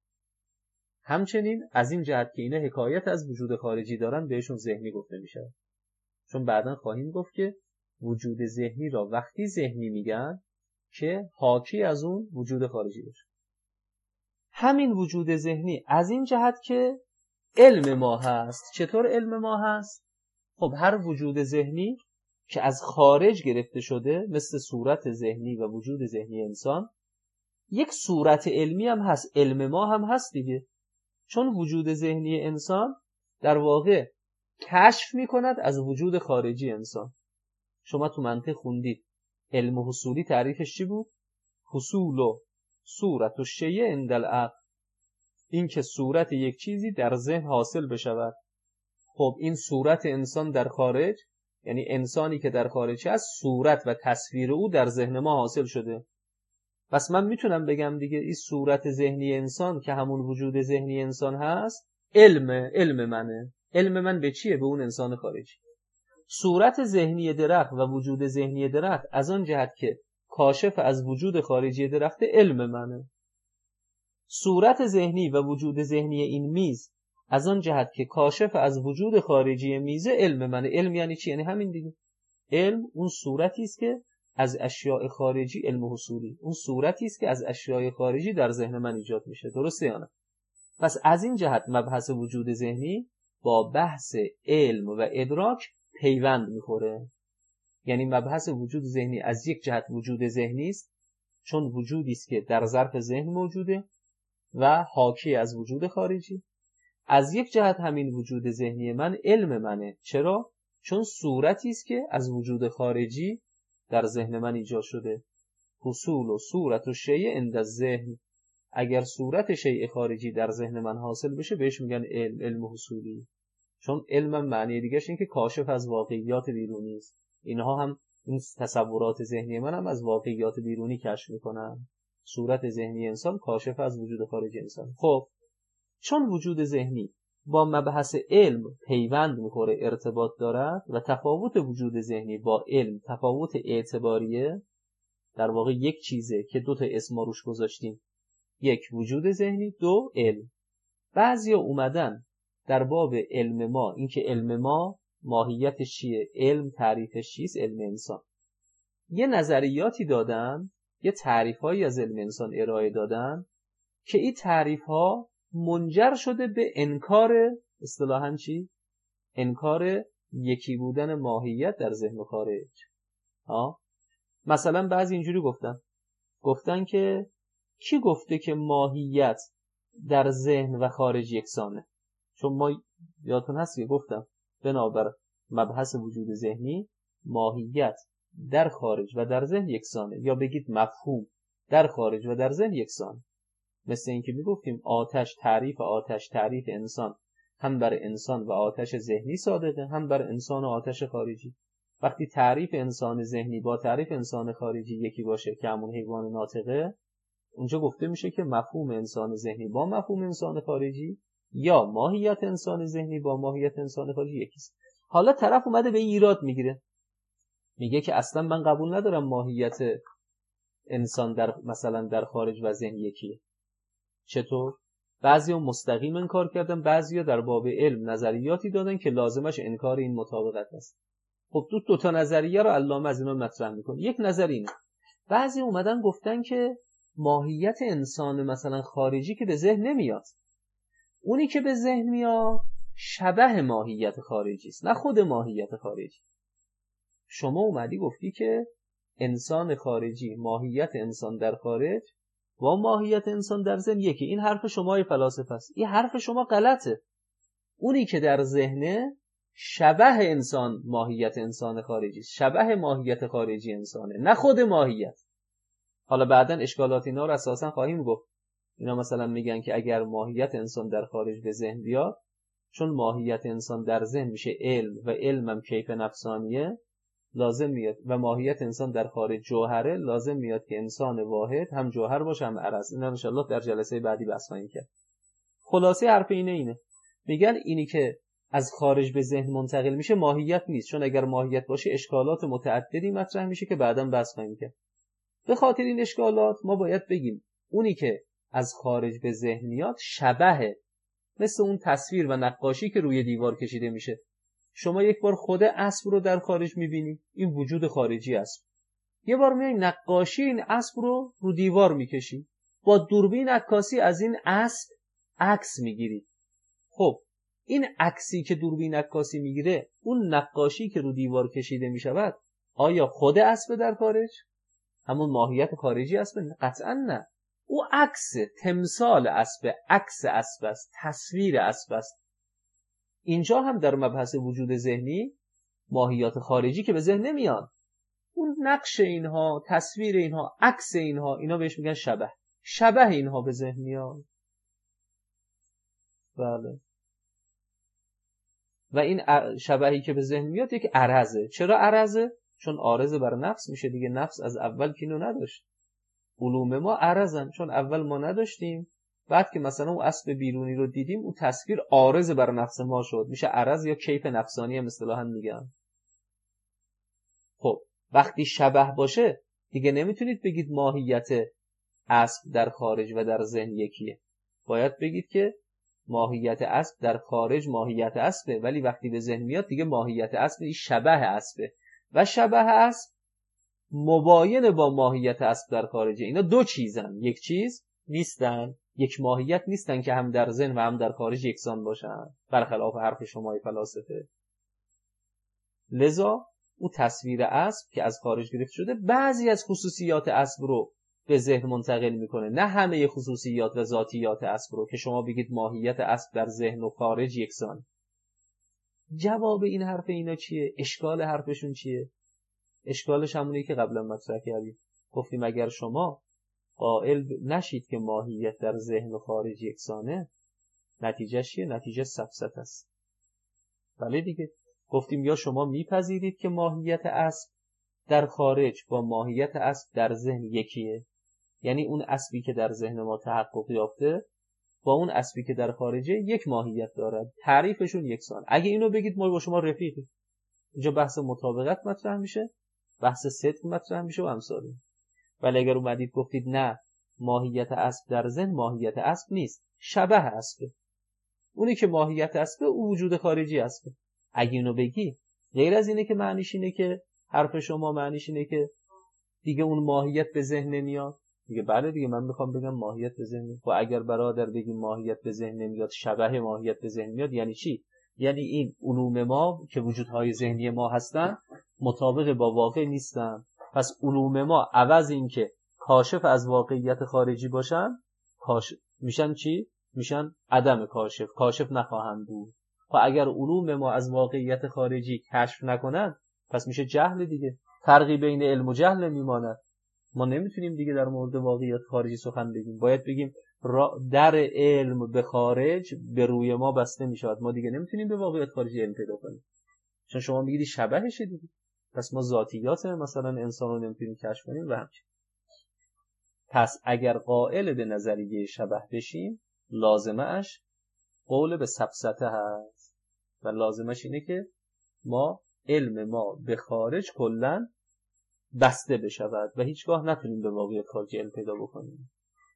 همچنین از این جهت که اینا حکایت از وجود خارجی دارن بهشون ذهنی گفته میشه. چون بعداً خواهیم گفت که وجود ذهنی را وقتی ذهنی میگن که حاکی از اون وجود خارجی باشه. همین وجود ذهنی از این جهت که علم ما هست. چطور علم ما هست؟ خب هر وجود ذهنی که از خارج گرفته شده مثل صورت ذهنی و وجود ذهنی انسان یک صورت علمی هم هست، علم ما هم هست دیگه. چون وجود ذهنی انسان در واقع کشف میکند از وجود خارجی انسان. شما تو منطق خوندید علم حصولی تعریفش چی بود؟ حصول و صورت و شیء عند العقل، این که صورت یک چیزی در ذهن حاصل بشود. خب این صورت انسان در خارج، یعنی انسانی که در خارج هست، صورت و تصویر او در ذهن ما حاصل شده. پس من میتونم بگم دیگه این صورت ذهنی انسان که همون وجود ذهنی انسان هست علم علم منه. علم من به چیه؟ به اون انسان خارجی. صورت ذهنی درخت و وجود ذهنی درخت از آن جهت که کاشف از وجود خارجی درخت علم منه. صورت ذهنی و وجود ذهنی این میز از آن جهت که کاشف از وجود خارجی میزه علم منه. علم یعنی چی؟ یعنی همین دیگه. علم اون صورتی است که از اشیاء خارجی، علم حصولی اون صورتی است که از اشیاء خارجی در ذهن من ایجاد میشه. درسته یا نه؟ پس از این جهت مبحث وجود ذهنی با بحث علم و ادراک پیوند میخوره. یعنی مبحث وجود ذهنی از یک جهت وجود ذهنی است چون وجودی است که در ظرف ذهن موجوده و حاکی از وجود خارجی. از یک جهت همین وجود ذهنی من علم منه. چرا؟ چون صورتی است که از وجود خارجی در ذهن من ایجاد شده. حصول و صورت و شیء عند الذهن، اگر صورت شیء خارجی در ذهن من حاصل بشه بهش میگن علم، علم حصولی. چون علم معنی دیگهش این که کاشف از واقعیات بیرونی است. اینها هم این تصورات ذهنی من هم از واقعیات بیرونی کشف میکنن. صورت ذهنی انسان کاشف از وجود خارجی انسان. خب چون وجود ذهنی با مبحث علم پیوند میخوره، ارتباط دارد و تفاوت وجود ذهنی با علم تفاوت اعتباریه، در واقع یک چیزه که دو تا اسم روش گذاشتیم، یک وجود ذهنی، دو علم. بعضیا اومدن در باب علم ما، این که علم ما ماهیتش چیه، علم تعریفش چیست، علم انسان، یه نظریاتی دادن، یه تعریفایی از علم انسان ارائه دادن که این تعریفها منجر شده به انکار اصطلاحاً چی؟ انکار یکی بودن ماهیت در ذهن و خارج. ها؟ مثلا بعضی اینجوری گفتن گفتن که کی گفته که ماهیت در ذهن و خارج یکسانه؟ چون ما یادتون هست که گفتم بنابر مبحث وجود ذهنی ماهیت در خارج و در ذهن یکسانه، یا بگید مفهوم در خارج و در ذهن یکسانه. مثل این که میگفتیم آتش، تعریف آتش، تعریف انسان هم بر انسان و آتش ذهنی صادقه، هم بر انسان و آتش خارجی. وقتی تعریف انسان ذهنی با تعریف انسان خارجی یکی باشه که همون حیوان ناطقه، اونجا گفته میشه که مفهوم انسان ذهنی با مفهوم انسان خارجی یا ماهیت انسان ذهنی با ماهیت انسان خارجی یکیست. حالا طرف اومده به ایراد میگیره، میگه که اصلا من قبول ندارم ماهیت انسان در مثلا در خارج و ذهن یکیه. چطور؟ بعضیا مستقیم انکار کردن، بعضیا در باب علم نظریاتی دادن که لازمش انکار این مطابقت است. خب دو دو تا نظریه رو علامه از اینا مطرح میکنه. یک نظر اینه، بعضی اومدن گفتن که ماهیت انسان مثلا خارجی که به ذهن نمیاد، اونی که به ذهن میاد شبه ماهیت خارجی است، نه خود ماهیت خارجی. شما اومدی گفتی که انسان خارجی، ماهیت انسان در خارج با ماهیت انسان در ذهن یکی. این حرف شمای فلاسفه است. این حرف شما غلطه. اونی که در ذهنه شبه انسان، ماهیت انسان خارجی است، شبه ماهیت خارجی انسانه، نه خود ماهیت. حالا بعداً اشکالات اینا رو اساساً خواهیم گفت. اینا مثلا میگن که اگر ماهیت انسان در خارج به ذهن بیاد، چون ماهیت انسان در ذهن میشه علم و علم هم کیف نفسانیه، لازم میاد و ماهیت انسان در خارج جوهره، لازم میاد که انسان واحد هم جوهر باشه هم عرض. اینا ان شاء الله در جلسه بعدی بحث خواهیم کرد. خلاصه حرف اینه اینه میگن اینی که از خارج به ذهن منتقل میشه ماهیت نیست، چون اگر ماهیت باشه اشکالات متعددی مطرح میشه که بعداً بحث خواهیم کرد. به خاطر این اشکالات ما باید بگیم اونی که از خارج به ذهن میاد شبهه، مثل اون تصویر و نقاشی که روی دیوار کشیده میشه. شما یک بار خود اسب رو در خارج میبینی، این وجود خارجی است. یه بار میای نقاشی این اسب رو رو دیوار میکشی، با دوربین عکاسی از این اسب عکس میگیری. خب این عکسی که دوربین عکاسی میگیره، اون نقاشی که رو دیوار کشیده میشود، آیا خود اسب در خارج؟ همون ماهیت خارجی اسب؟ قطعا نه. او عکس، تمثال اسب، عکس اسب است، تصویر اسب است. اینجا هم در مبحث وجود ذهنی ماهیات خارجی که به ذهن نمیاد، اون نقش اینها، تصویر اینها، عکس اینها، اینا بهش میگن شبه. شبه اینها به ذهن میاد. بله. و این شبهی که به ذهن میاد یک عرضه. چرا عرضه؟ چون عارضه بر نفس میشه دیگه. نفس از اول که اینو نداشت. علوم ما عرضن، چون اول ما نداشتیم، بعد که مثلا اون اسب بیرونی رو دیدیم، اون تصویر عارض بر نفس ما شد، میشه عرض یا کیف نفسانی هم اصطلاحاً میگن. خب وقتی شبه باشه دیگه نمیتونید بگید ماهیت اسب در خارج و در ذهن یکیه. باید بگید که ماهیت اسب در خارج ماهیت اسبه، ولی وقتی به ذهن میاد دیگه ماهیت اسب این شبه اسبه و شبه اسب مباین با ماهیت اسب در خارج. اینا دو چیزن، یک چیز نیستن، یک ماهیت نیستن که هم در ذهن و هم در خارج یکسان باشن، برخلاف حرف شمای فلاسفه. لذا او تصویر اسب که از خارج گرفته شده بعضی از خصوصیات اسب رو به ذهن منتقل میکنه، نه همه خصوصیات و ذاتیات اسب رو که شما بگید ماهیت اسب در ذهن و خارج یکسان. جواب این حرف اینا چیه؟ اشکال حرفشون چیه؟ اشکالش همونی که قبلا مطرح کردیم. گفتیم اگر شما قائل نشید که ماهیت در ذهن و خارج یکسانه، نتیجه چیه؟ نتیجه سفسط است. بله دیگه. گفتیم یا شما میپذیرید که ماهیت اسب در خارج با ماهیت اسب در ذهن یکیه، یعنی اون اسبی که در ذهن ما تحقق یافته با اون اسبی که در خارجه یک ماهیت دارد، تعریفشون یکسان. اگه اینو بگید ما با شما رفیقیم. اینجا بحث مطابقت مطرح میشه، بحث صدق مطرح میشه و امثاله. ولی اگر اومدید گفتید نه ماهیت اسب در ذهن ماهیت اسب نیست، شبه اسبه، اونی که ماهیت اسبه او وجود خارجی اسبه، اگه اینو بگی غیر از اینه که معنیش اینه که حرف شما معنیش اینه که دیگه اون ماهیت به ذهن نمیاد دیگه. بله دیگه من میخوام بگم ماهیت به ذهن میاد. و اگر برادر بگیم ماهیت به ذهن نمیاد، شبه ماهیت به ذهن میاد، یعنی چی؟ یعنی این علوم ما که وجودهای ذهنی ما هستن مطابق با واقع نیستن. پس علوم ما عوض این که کاشف از واقعیت خارجی باشن، کاشف میشن چی؟ میشن عدم کاشف، کاشف نخواهند بود. و اگر علوم ما از واقعیت خارجی کشف نکنن پس میشه جهل دیگه. فرقی بین علم و جهل نمیماند. ما نمیتونیم دیگه در مورد واقعیت خارجی سخن بگیم. باید بگیم در علم به خارج به روی ما بسته میشود. ما دیگه نمیتونیم به واقعیت خارجی علم پیدا کنیم، چون شما میگید شبهشه دیگه. پس ما ذاتیات مثلا انسان رو نمیتونیم کشف کنیم و همچنین. پس اگر قائل به نظریه شبح بشیم لازمه اش قول به سفسطه هست و لازمش اینه که ما علم ما به خارج کلن بسته بشود و هیچگاه نتونیم به واقعیت خارجی علم پیدا بکنیم.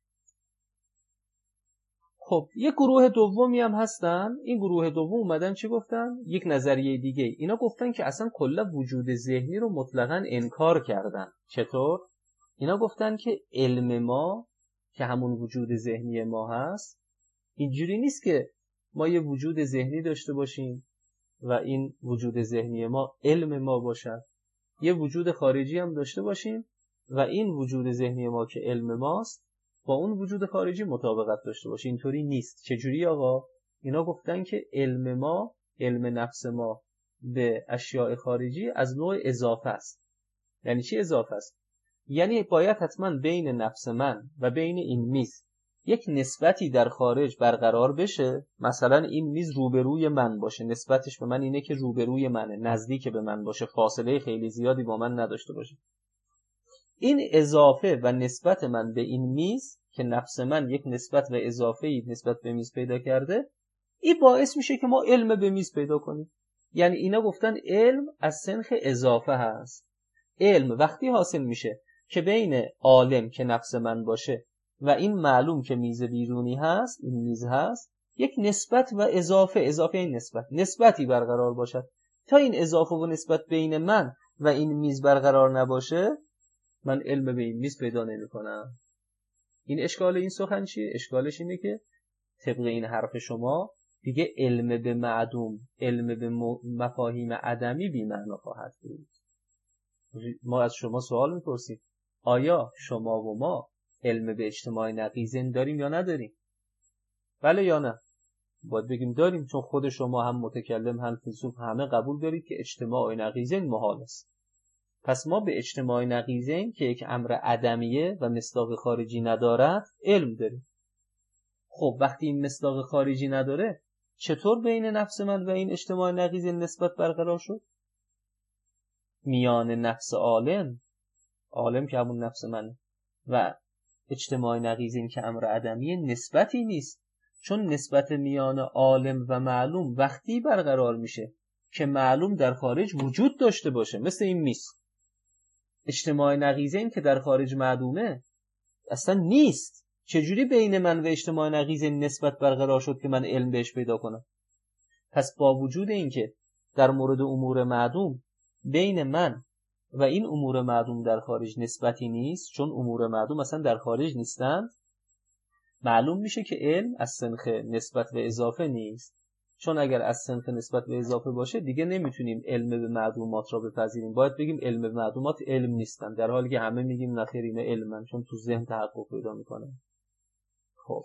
خب یک گروه دومی هم هستن. این گروه دوم اومدن چی گفتن؟ یک نظریه دیگه. اینا گفتن که اصلا کلا وجود ذهنی رو مطلقاً انکار کردن. چطور؟ اینا گفتن که علم ما که همون وجود ذهنی ما هست اینجوری نیست که ما یه وجود ذهنی داشته باشیم و این وجود ذهنی ما علم ما باشد، یه وجود خارجی هم داشته باشیم و این وجود ذهنی ما که علم ماست با اون وجود خارجی مطابقت داشته باشه. اینطوری نیست. چجوری آقا؟ اینا گفتن که علم ما، علم نفس ما به اشیاء خارجی از نوع اضافه است. یعنی چی اضافه است؟ یعنی باید حتما بین نفس من و بین این میز یک نسبتی در خارج برقرار بشه. مثلا این میز روبروی من باشه، نسبتش به من اینه که روبروی منه، نزدیک به من باشه، فاصله خیلی زیادی با من نداشته باشه. این اضافه و نسبت من به این میز که نفس من یک نسبت و اضافه‌ای نسبت به میز پیدا کرده، این باعث میشه که ما علم به میز پیدا کنیم. یعنی اینا گفتن علم از سنخ اضافه هست. علم وقتی حاصل میشه که بین عالم که نفس من باشه و این معلوم که میز بیرونی هست، این میز هست، یک نسبت و اضافه، اضافه این نسبت، نسبتی برقرار باشد. تا این اضافه و نسبت بین من و این میز برقرار نباشه من علم به این میز پیدا نمی کنم. این اشکال این سخن چیه؟ اشکالش اینه که طبق این حرف شما دیگه علم به معدوم، علم به مفاهیم عدمی بی معنا خواهد بود. ما از شما سوال میپرسیم آیا شما و ما علم به اجتماع نقیضین داریم یا نداریم؟ بله یا نه؟ باید بگیم داریم، چون خود شما هم متکلم هم فیلسوف همه قبول دارید که اجتماع نقیضین محال است. پس ما به اجتماع نقیضین که یک امر عدمیه و مصداق خارجی ندارد علم داریم. خب وقتی این مصداق خارجی نداره چطور بین نفس من و این اجتماع نقیضین نسبت برقرار شد؟ میان نفس عالم، عالم که همون نفس منه، و اجتماع نقیضین که امر عدمیه نسبتی نیست. چون نسبت میان عالم و معلوم وقتی برقرار میشه که معلوم در خارج وجود داشته باشه، مثل این میز. اجتماع نقیضین که در خارج معدومه اصلا نیست. چجوری بین من و اجتماع نقیضین نسبت برقرار شد که من علم بهش پیدا کنم؟ پس با وجود این که در مورد امور معدوم بین من و این امور معدوم در خارج نسبتی نیست، چون امور معدوم اصلا در خارج نیستند، معلوم میشه که علم از سنخ نسبت و اضافه نیست. چون اگر از سنخ نسبت و اضافه باشه دیگه نمیتونیم علم به معدومات را بپذیریم. باید بگیم علم به معدومات علم نیستن، در حالی که همه میگیم نخیر اینا علمن، چون تو ذهن تحقق پیدا میکنه. خب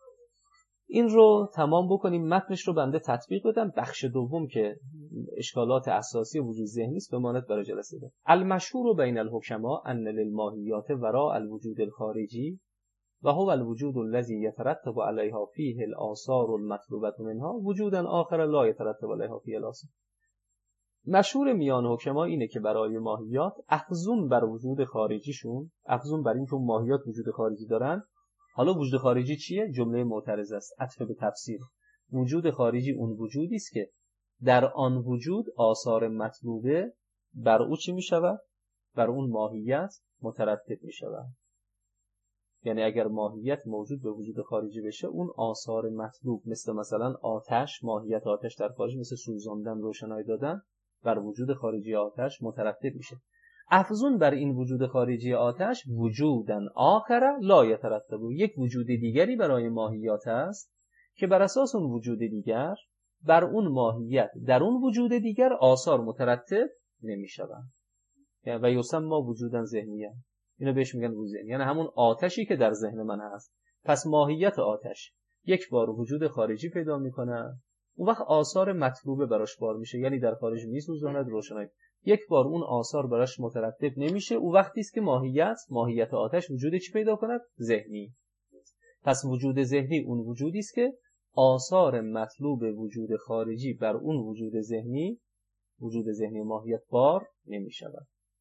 این رو تمام بکنیم، متنش رو بنده تطبیق بدم. بخش دوم که اشکالات اساسی وجود ذهنی است بماند برای جلسه بعد. المشهور بین الحکما ان للماهیات وراء الوجود الخارجی و هو الوجود الذي يترتب عليها فيه الآثار المطلوبة منها وجودا آخر لا يترتب عليها فيه الآثار. مشهور میان حکما اینه که برای ماهیات افزون بر وجود خارجیشون، افزون بر این که ماهیات وجود خارجی دارن. حالا وجود خارجی چیه؟ جمله معترض است، عطف به تفسیر. وجود خارجی اون وجودی است که در آن وجود آثار مطلوبه بر او چی می شود؟ بر اون ماهیت مترتب می شود. یعنی اگر ماهیت موجود به وجود خارجی بشه، اون آثار مطلوب مثل مثلا آتش، ماهیت آتش در خارج مثل سوزاندن، روشنایی دادن، بر وجود خارجی آتش مترتب میشه. افزون بر این وجود خارجی آتش وجودن آخر لا یترتب، یک وجود دیگری برای ماهیات است که بر اساس اون وجود دیگر بر اون ماهیت در اون وجود دیگر آثار مترتب نمیشوند. یعنی و یسمى وجودن ذهنیه، اینو بهش میگن وجود ذهنی، یعنی همون آتشی که در ذهن من هست. پس ماهیت آتش یک بار وجود خارجی پیدا میکنه، اون وقت آثار مطلوبه براش بار میشه، یعنی در خارج میسوزاند، روشنایی. یک بار اون آثار براش مترتب نمیشه، اون وقتی است که ماهیت ماهیت آتش وجود چی پیدا کند؟ ذهنی. پس وجود ذهنی اون وجودی است که آثار مطلوب وجود خارجی بر اون وجود ذهنی، وجود ذهنی ماهیت بار نمیشود.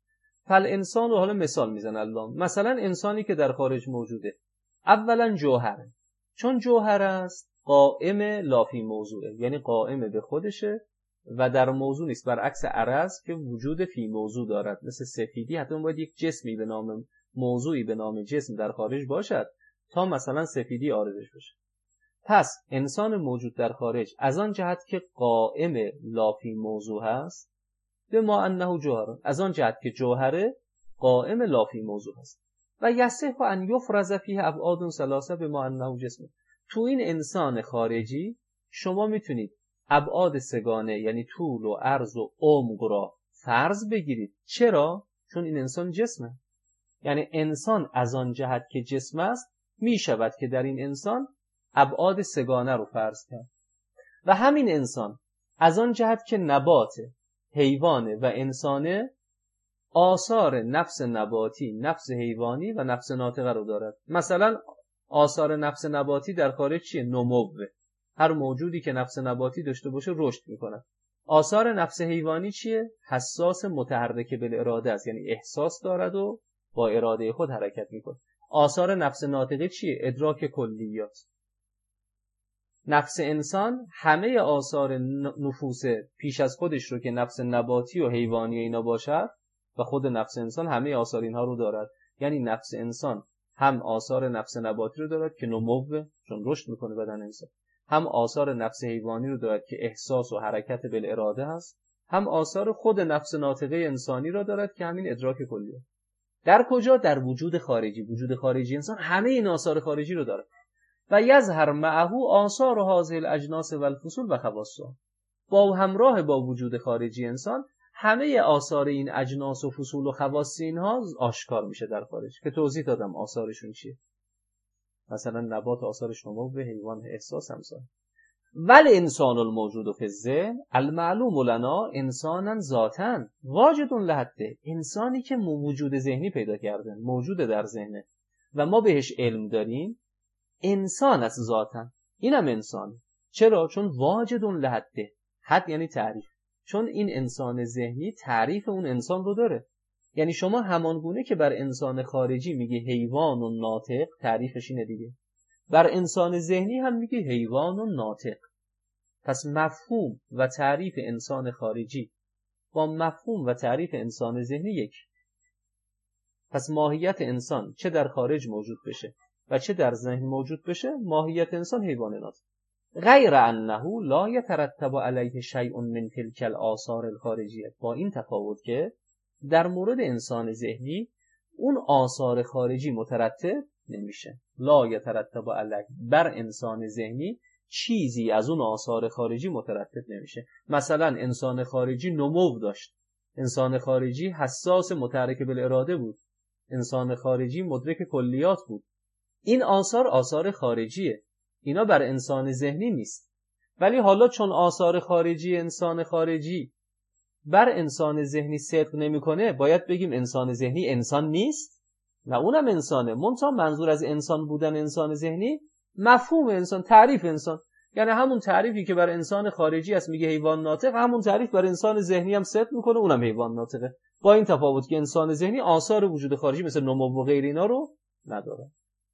فل انسان رو حالا مثال میزنه الله. مثلا انسانی که در خارج موجوده، اولا جوهره، چون جوهر است قائم لافی موضوعه، یعنی قائم به خودشه و در موضوع نیست، برعکس عرض که وجود فی موضوع دارد. مثل سفیدی حتما باید یک جسمی به نام موضوعی به نام جسم در خارج باشد تا مثلا سفیدی عارضش بشه. پس انسان موجود در خارج از آن جهت که قائم لافی موضوع هست، به ما انه جوهر، از آن جهت که جوهره قائم لافی موضوع هست. و یصح ان یفرض فیه ابعاد ثلاثه به ما انه جسم. تو این انسان خارجی شما میتونید ابعاد سگانه یعنی طول و عرض و عمق را فرض بگیرید. چرا؟ چون این انسان جسمه. یعنی انسان از آن جهت که جسم است میشود که در این انسان ابعاد سگانه رو فرض کرد. و همین انسان از آن جهت که نبات، حیوانه و انسانه، آثار نفس نباتی، نفس حیوانی و نفس ناطقه رو دارد. مثلا آثار نفس نباتی در خارج چیه؟ نموه. هر موجودی که نفس نباتی داشته باشه رشد میکنه. آثار نفس حیوانی چیه؟ حساس متحرک بالاراده است، یعنی احساس دارد و با اراده خود حرکت میکنه. آثار نفس ناطقه چیه؟ ادراک کلیات. نفس انسان همه آثار نفوس پیش از خودش رو که نفس نباتی و حیوانی اینا باشد و خود نفس انسان همه آثار اینها رو دارد. یعنی نفس انسان هم آثار نفس نباتی رو دارد که نموه چون رشد میکنه بدن انسان، هم آثار نفس حیوانی رو دارد که احساس و حرکت بالاراده هست، هم آثار خود نفس ناطقه انسانی رو دارد که همین ادراک کلیه. در کجا؟ در وجود خارجی. وجود خارجی انسان همه این آثار خارجی رو دارد. و یظهر معه آثار هذه الاجناس و الفصول و خواصها. با همراه با وجود خارجی انسان همه آثار این اجناس و فصول و خواص اینها آشکار میشه در خارج که توضیح دادم آثارشون چیه. مثلا نبات آثارش نمو، حیوان احساس همسان. ول انسان الموجود فی الذهن المعلوم لنا انسانا ذاتا واجد لحده. انسانی که موجود ذهنی پیدا کرده، موجود در ذهنه و ما بهش علم داریم، انسان از ذاتا، اینم انسانه. چرا؟ چون واجد لحده، حد یعنی تعریف، چون این انسان ذهنی تعریف اون انسان رو داره. یعنی شما همانگونه که بر انسان خارجی میگه حیوان و ناطق، تعریفش اینه دیگه، بر انسان ذهنی هم میگه حیوان و ناطق. پس مفهوم و تعریف انسان خارجی با مفهوم و تعریف انسان ذهنی یک. پس ماهیت انسان چه در خارج موجود بشه و چه در ذهن موجود بشه، ماهیت انسان حیوان ناطق. غیر انه لا یترتب علیه شیء من تلک الاثار الخارجیه. با این تفاوت که در مورد انسان ذهنی اون آثار خارجی مترتب نمیشه. لا یترتب علیه، بر انسان ذهنی چیزی از اون آثار خارجی مترتب نمیشه. مثلا انسان خارجی نمو داشت، انسان خارجی حساس متحرک بالاراده بود، انسان خارجی مدرک کلیات بود. این آثار آثار خارجیه، اینا بر انسان ذهنی نیست. ولی حالا چون آثار خارجی انسان خارجی بر انسان ذهنی صدق نمیکنه، باید بگیم انسان ذهنی انسان نیست؟ نه، اونم انسانه. منتها منظور از انسان بودن انسان ذهنی مفهوم انسان، تعریف انسان. یعنی همون تعریفی که بر انسان خارجی است میگه حیوان ناطق، همون تعریف بر انسان ذهنی هم صدق میکنه، اونم حیوان ناطقه. با این تفاوت که انسان ذهنی آثار وجود خارجی مثل نمو و غیر اینا رو نداره.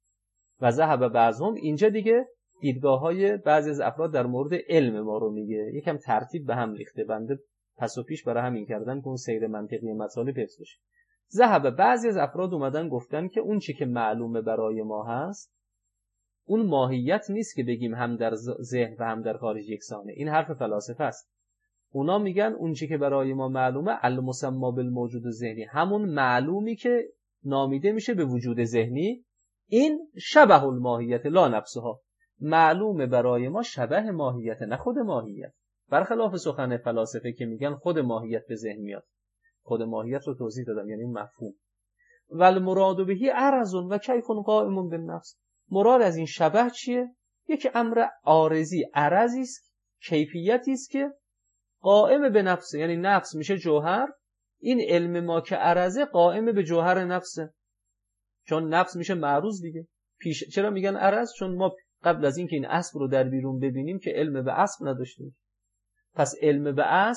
و ذهب بعضهم، اینجا دیگه دیدگاه‌های بعضی از افراد در مورد علم ما رو میگه، یکم ترتیب به هم ریخته. بنده پس و پیش برای همین کردم که اون سیر منطقی مطالب حفظ بشه. ذهب بعضی از افراد اومدن گفتن که اون چی که معلومه برای ما هست، اون ماهیت نیست که بگیم هم در ذهن و هم در خارج یکسانه. این حرف فلاسفه است. اونا میگن اون چی که برای ما معلومه المسما بالموجود ذهنی، همون معلومی که نامیده میشه به وجود ذهنی، این شبه الماهیت لا نفسها، معلومه برای ما شبه ماهیت نه خود ماهیت. برخلاف سخن فلاسفه که میگن خود ماهیت به ذهن میاد. خود ماهیت رو توضیح دادم، یعنی مفهوم. والمراد بهی عرض و کیف قائم بالنفس. مراد از این شبه چیه؟ یک امر عارضی، عرضی است، کیفیتی است که قائم به نفسه، یعنی نفس میشه جوهر. این علم ما که عرضه قائم به جوهر نفسه، چون نفس میشه معروض دیگه. پیش چرا میگن عرض؟ چون ما قبل از این که این اسب رو در بیرون ببینیم که علم به اسب نداشتیم. پس علم به اسب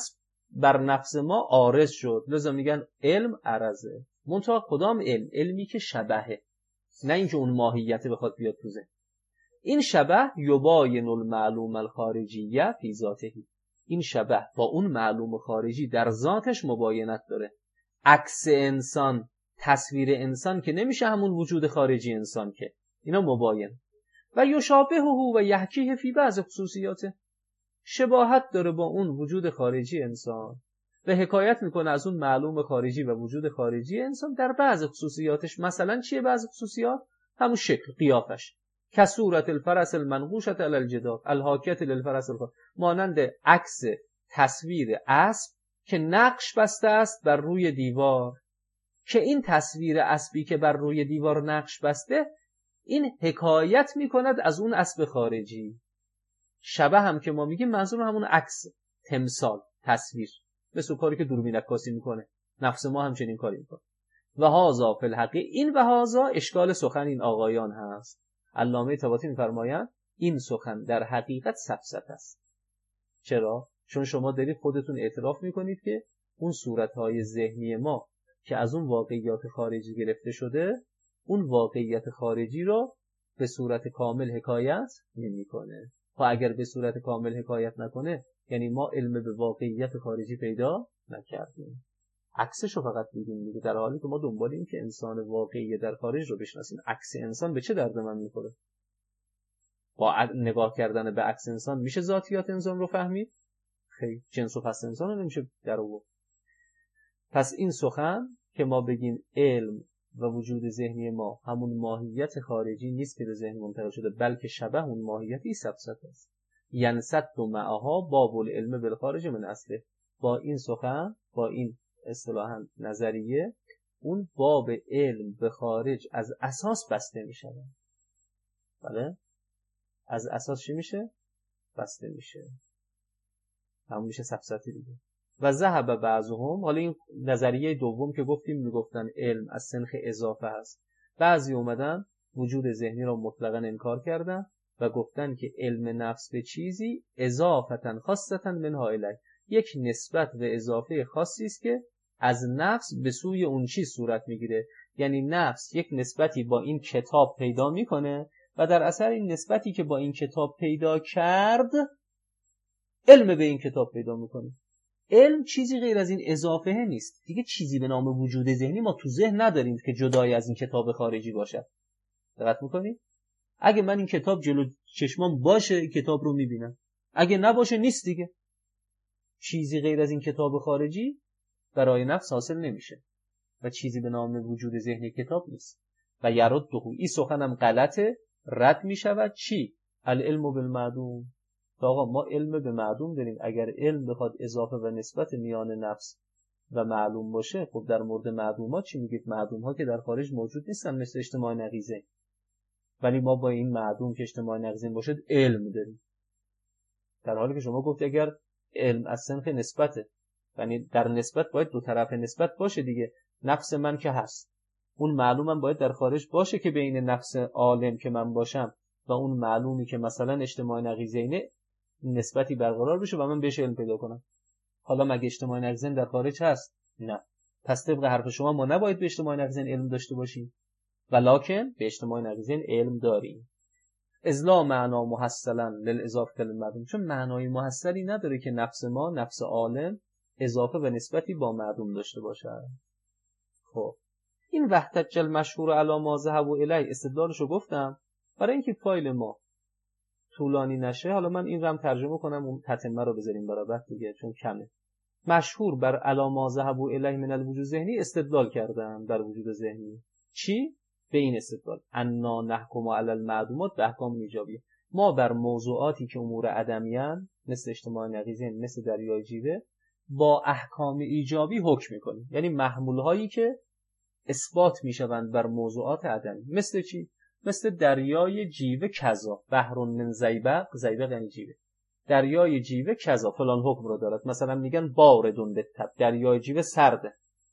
بر نفس ما عارض شد، لذا میگن علم عرضه. منتها کدام علم؟ علمی که شبهه، نه اینکه اون ماهیت بخواد بیاد تو ذهن. این شبه یباین المعلوم الخارجیه فی ذاته، این شبه با اون معلوم خارجی در ذاتش مباینت داره. عکس انسان، تصویر انسان که نمیشه همون وجود خارجی انسان که، اینا مباین. و یشابهه و یحکیه فی بعض خصوصیاته، شباهت داره با اون وجود خارجی انسان و حکایت میکنه از اون معلوم خارجی و وجود خارجی انسان در بعض خصوصیاتش. مثلا چیه بعض خصوصیات؟ همون شکل، قیافش، کصورت الفرس المنقوشة علی الجدار الحاکیة للفرس الخ، مانند عکس تصویر اسب که نقش بسته است بر روی دیوار، که این تصویر اسبی که بر روی دیوار نقش بسته این حکایت میکند از اون اسب خارجی. شبه هم که ما میگیم منظور همون عکس، تمثال، تصویر، مثل کاری که دوربین عکاسی میکنه، نفس ما هم چنین کاری میکنه. و هذا فی الحقیقه، این و هذا اشکال سخن این آقایان هست. علامه طباطی میفرمایند این سخن در حقیقت سفسطه است. چرا؟ چون شما دارید خودتون اعتراف میکنید که اون صورتهای ذهنی ما که از اون واقعیات خارجی گرفته شده، اون واقعیت خارجی رو به صورت کامل حکایت نمیکنه. و اگر به صورت کامل حکایت نکنه یعنی ما علم به واقعیت خارجی پیدا نکردیم، عکسش رو فقط دیدیم دیگه، در حالی که ما دنبال این که انسان واقعی در خارج رو بشناسیم. عکس انسان به چه درد من میخوره؟ با نگاه کردن به عکس انسان میشه ذاتیات انسان رو فهمید؟ خیلی. جنس و فصل انسان رو نمیشه در آورد. پس این سخن که ما بگیم علم و وجود ذهنی ما همون ماهیت خارجی نیست که به ذهن منتقل شده، بلکه شبه اون ماهیتی سفسطه است. ینسد و معها باب العلم بالخارج من اصله. با این سخن، با این اصطلاحاً نظریه، اون باب علم به خارج از اساس بسته میشه. بله؟ از اساس چی میشه؟ بسته میشه. همون میشه سفسطه دیگه. و ذهب بعضهم، حالا این نظریه دوم که گفتیم میگفتن علم از سنخ اضافه هست، بعضی اومدن وجود ذهنی را مطلقاً انکار کردن و گفتن که علم نفس به چیزی اضافتن خاصتن منها الی، یک نسبت و اضافه خاصی است که از نفس به سوی اون چیز صورت میگیره. یعنی نفس یک نسبتی با این کتاب پیدا میکنه و در اثر این نسبتی که با این کتاب پیدا کرد علم به این کتاب پیدا میکنه. علم چیزی غیر از این اضافه نیست دیگه. چیزی به نام وجود ذهنی ما تو ذهن نداریم که جدای از این کتاب خارجی باشد. دقت میکنید؟ اگه من این کتاب جلو چشمام باشه کتاب رو میبینم، اگه نباشه نیست دیگه. چیزی غیر از این کتاب خارجی برای نفس حاصل نمیشه و چیزی به نام وجود ذهنی کتاب نیست. و یرد دهو، این سخنم غلطه، رد میشود. چی؟ العلم بالمعدوم. آقا ما علم به معدوم داریم. اگر علم بخواد اضافه و نسبت میان نفس و معلوم باشه، خب در مورد معدومات چی میگید؟ معدوم‌ها که در خارج موجود نیستن، مثل اجتماع نقیضه، ولی ما با این معدوم که اجتماع نقیضه باشد علم داریم. در حالی که شما گفت اگر علم از سنخ نسبته، یعنی در نسبت باید دو طرف نسبت باشه دیگه. نفس من که هست، اون معلومم باید در خارج باشه که بین نفس عالم که من باشم و اون معلومی که مثلا اجتماع نقیضه اینه نسبتی برقرار بشه و من بهش علم پیدا کنم. حالا مگه اجتماع نقیضه در خارج هست؟ نه. پس طبق حرف شما ما نباید به اجتماع نقیضه علم داشته باشیم، ولکن به اجتماع نقیضه علم داریم. ازلا معنا محصلا للاضافه للمعدوم، چون معنای محصلی نداره که نفس ما، نفس عالم، اضافه و نسبتی با معدوم داشته باشه. خب این وحدت المشهور علی ما ذهب الیه استدلالشو گفتم برای اینکه فایل ما طولانی نشه. حالا من این رو هم ترجمه کنم، اون تتمه رو بذاریم برای بعد دیگه چون کمه. مشهور بر علی ما ذهب الیه من الوجود ذهنی استدلال کردم بر وجود ذهنی. چی؟ به این استدلال انا نحکم علی المعدومات به احکام ایجابیه، ما بر موضوعاتی که امور عدمیان مثل اجتماع نقیضه، مثل دریای جیوه، با احکام ایجابی حکم میکنیم. یعنی محمول هایی که اثبات میشوند بر موضوعات عدمی. مثل چی؟ مثل دریای جیوه کذا، بحر من زیبق، زیبق یعنی جیوه، دریای جیوه کذا فلان حکم رو دارد. مثلا میگن باردون بالتب، دریای جیوه سرده.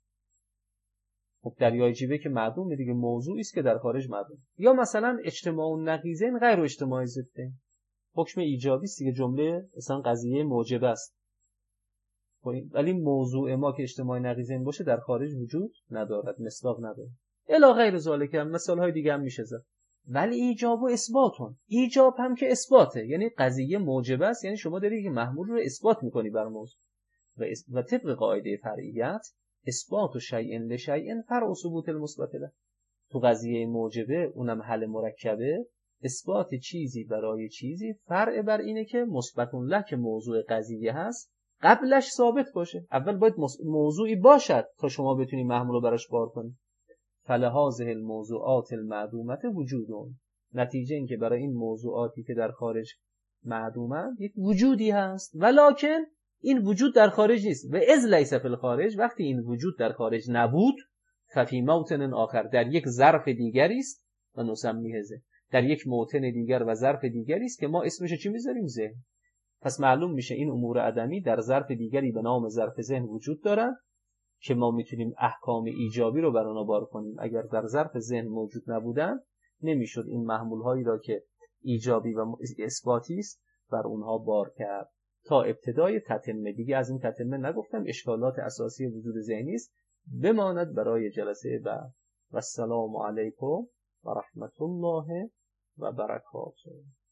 خب دریای جیوه که معدومه دیگه، موضوعی است که در خارج معدوم. یا مثلا اجتماع نقیضین غیر اجتماعی ضده، حکم ایجابی است دیگه، جمله مثلا قضیه موجبه است. ولی موضوع ما که اجتماع نقیضین باشه در خارج وجود ندارد، مصداق نداره. الی غیر ذالک، مثال های دیگه هم میشه زد. ولی ایجاب و اثباتون، ایجاب هم که اثباته، یعنی قضیه موجبه است، یعنی شما داری که محمول رو اثبات میکنی بر موضوع و, اس... و طبق قاعده فرعیت اثبات و شیء لشیء فرع ثبوت المثبت له. تو قضیه موجبه، اونم حل مرکبه، اثبات چیزی برای چیزی فرع بر اینه که مثبت له که موضوع قضیه هست قبلش ثابت باشه. اول باید موضوعی باشد تا شما بتونی محمول رو براش بار کنی. فلهذه الموضوعات المعدومه وجودون، نتیجه این که برای این موضوعاتی که در خارج معدومند یک وجودی هست، ولکن این وجود در خارج نیست. و اذ لیس فی الخارج، وقتی این وجود در خارج نبود، ففی موطن آخر، در یک ظرف دیگری است و نسمیه ذهن، در یک موطن دیگر و ظرف دیگری است که ما اسمش چی میذاریم؟ ذهن. پس معلوم میشه این امور عدمی در ظرف دیگری به نام ظرف ذهن وجود دارن که ما میتونیم احکام ایجابی رو بر آنها بار کنیم. اگر در ظرف ذهن موجود نبودن نمیشد این محمول هایی را که ایجابی و اثباتی است بر اونها بار کرد. تا ابتدای تتمه، دیگه از این تتمه نگفتم، اشکالات اساسی وجود ذهنی است، بماند برای جلسه بعد. و السلام علیکم و رحمت الله و برکاته.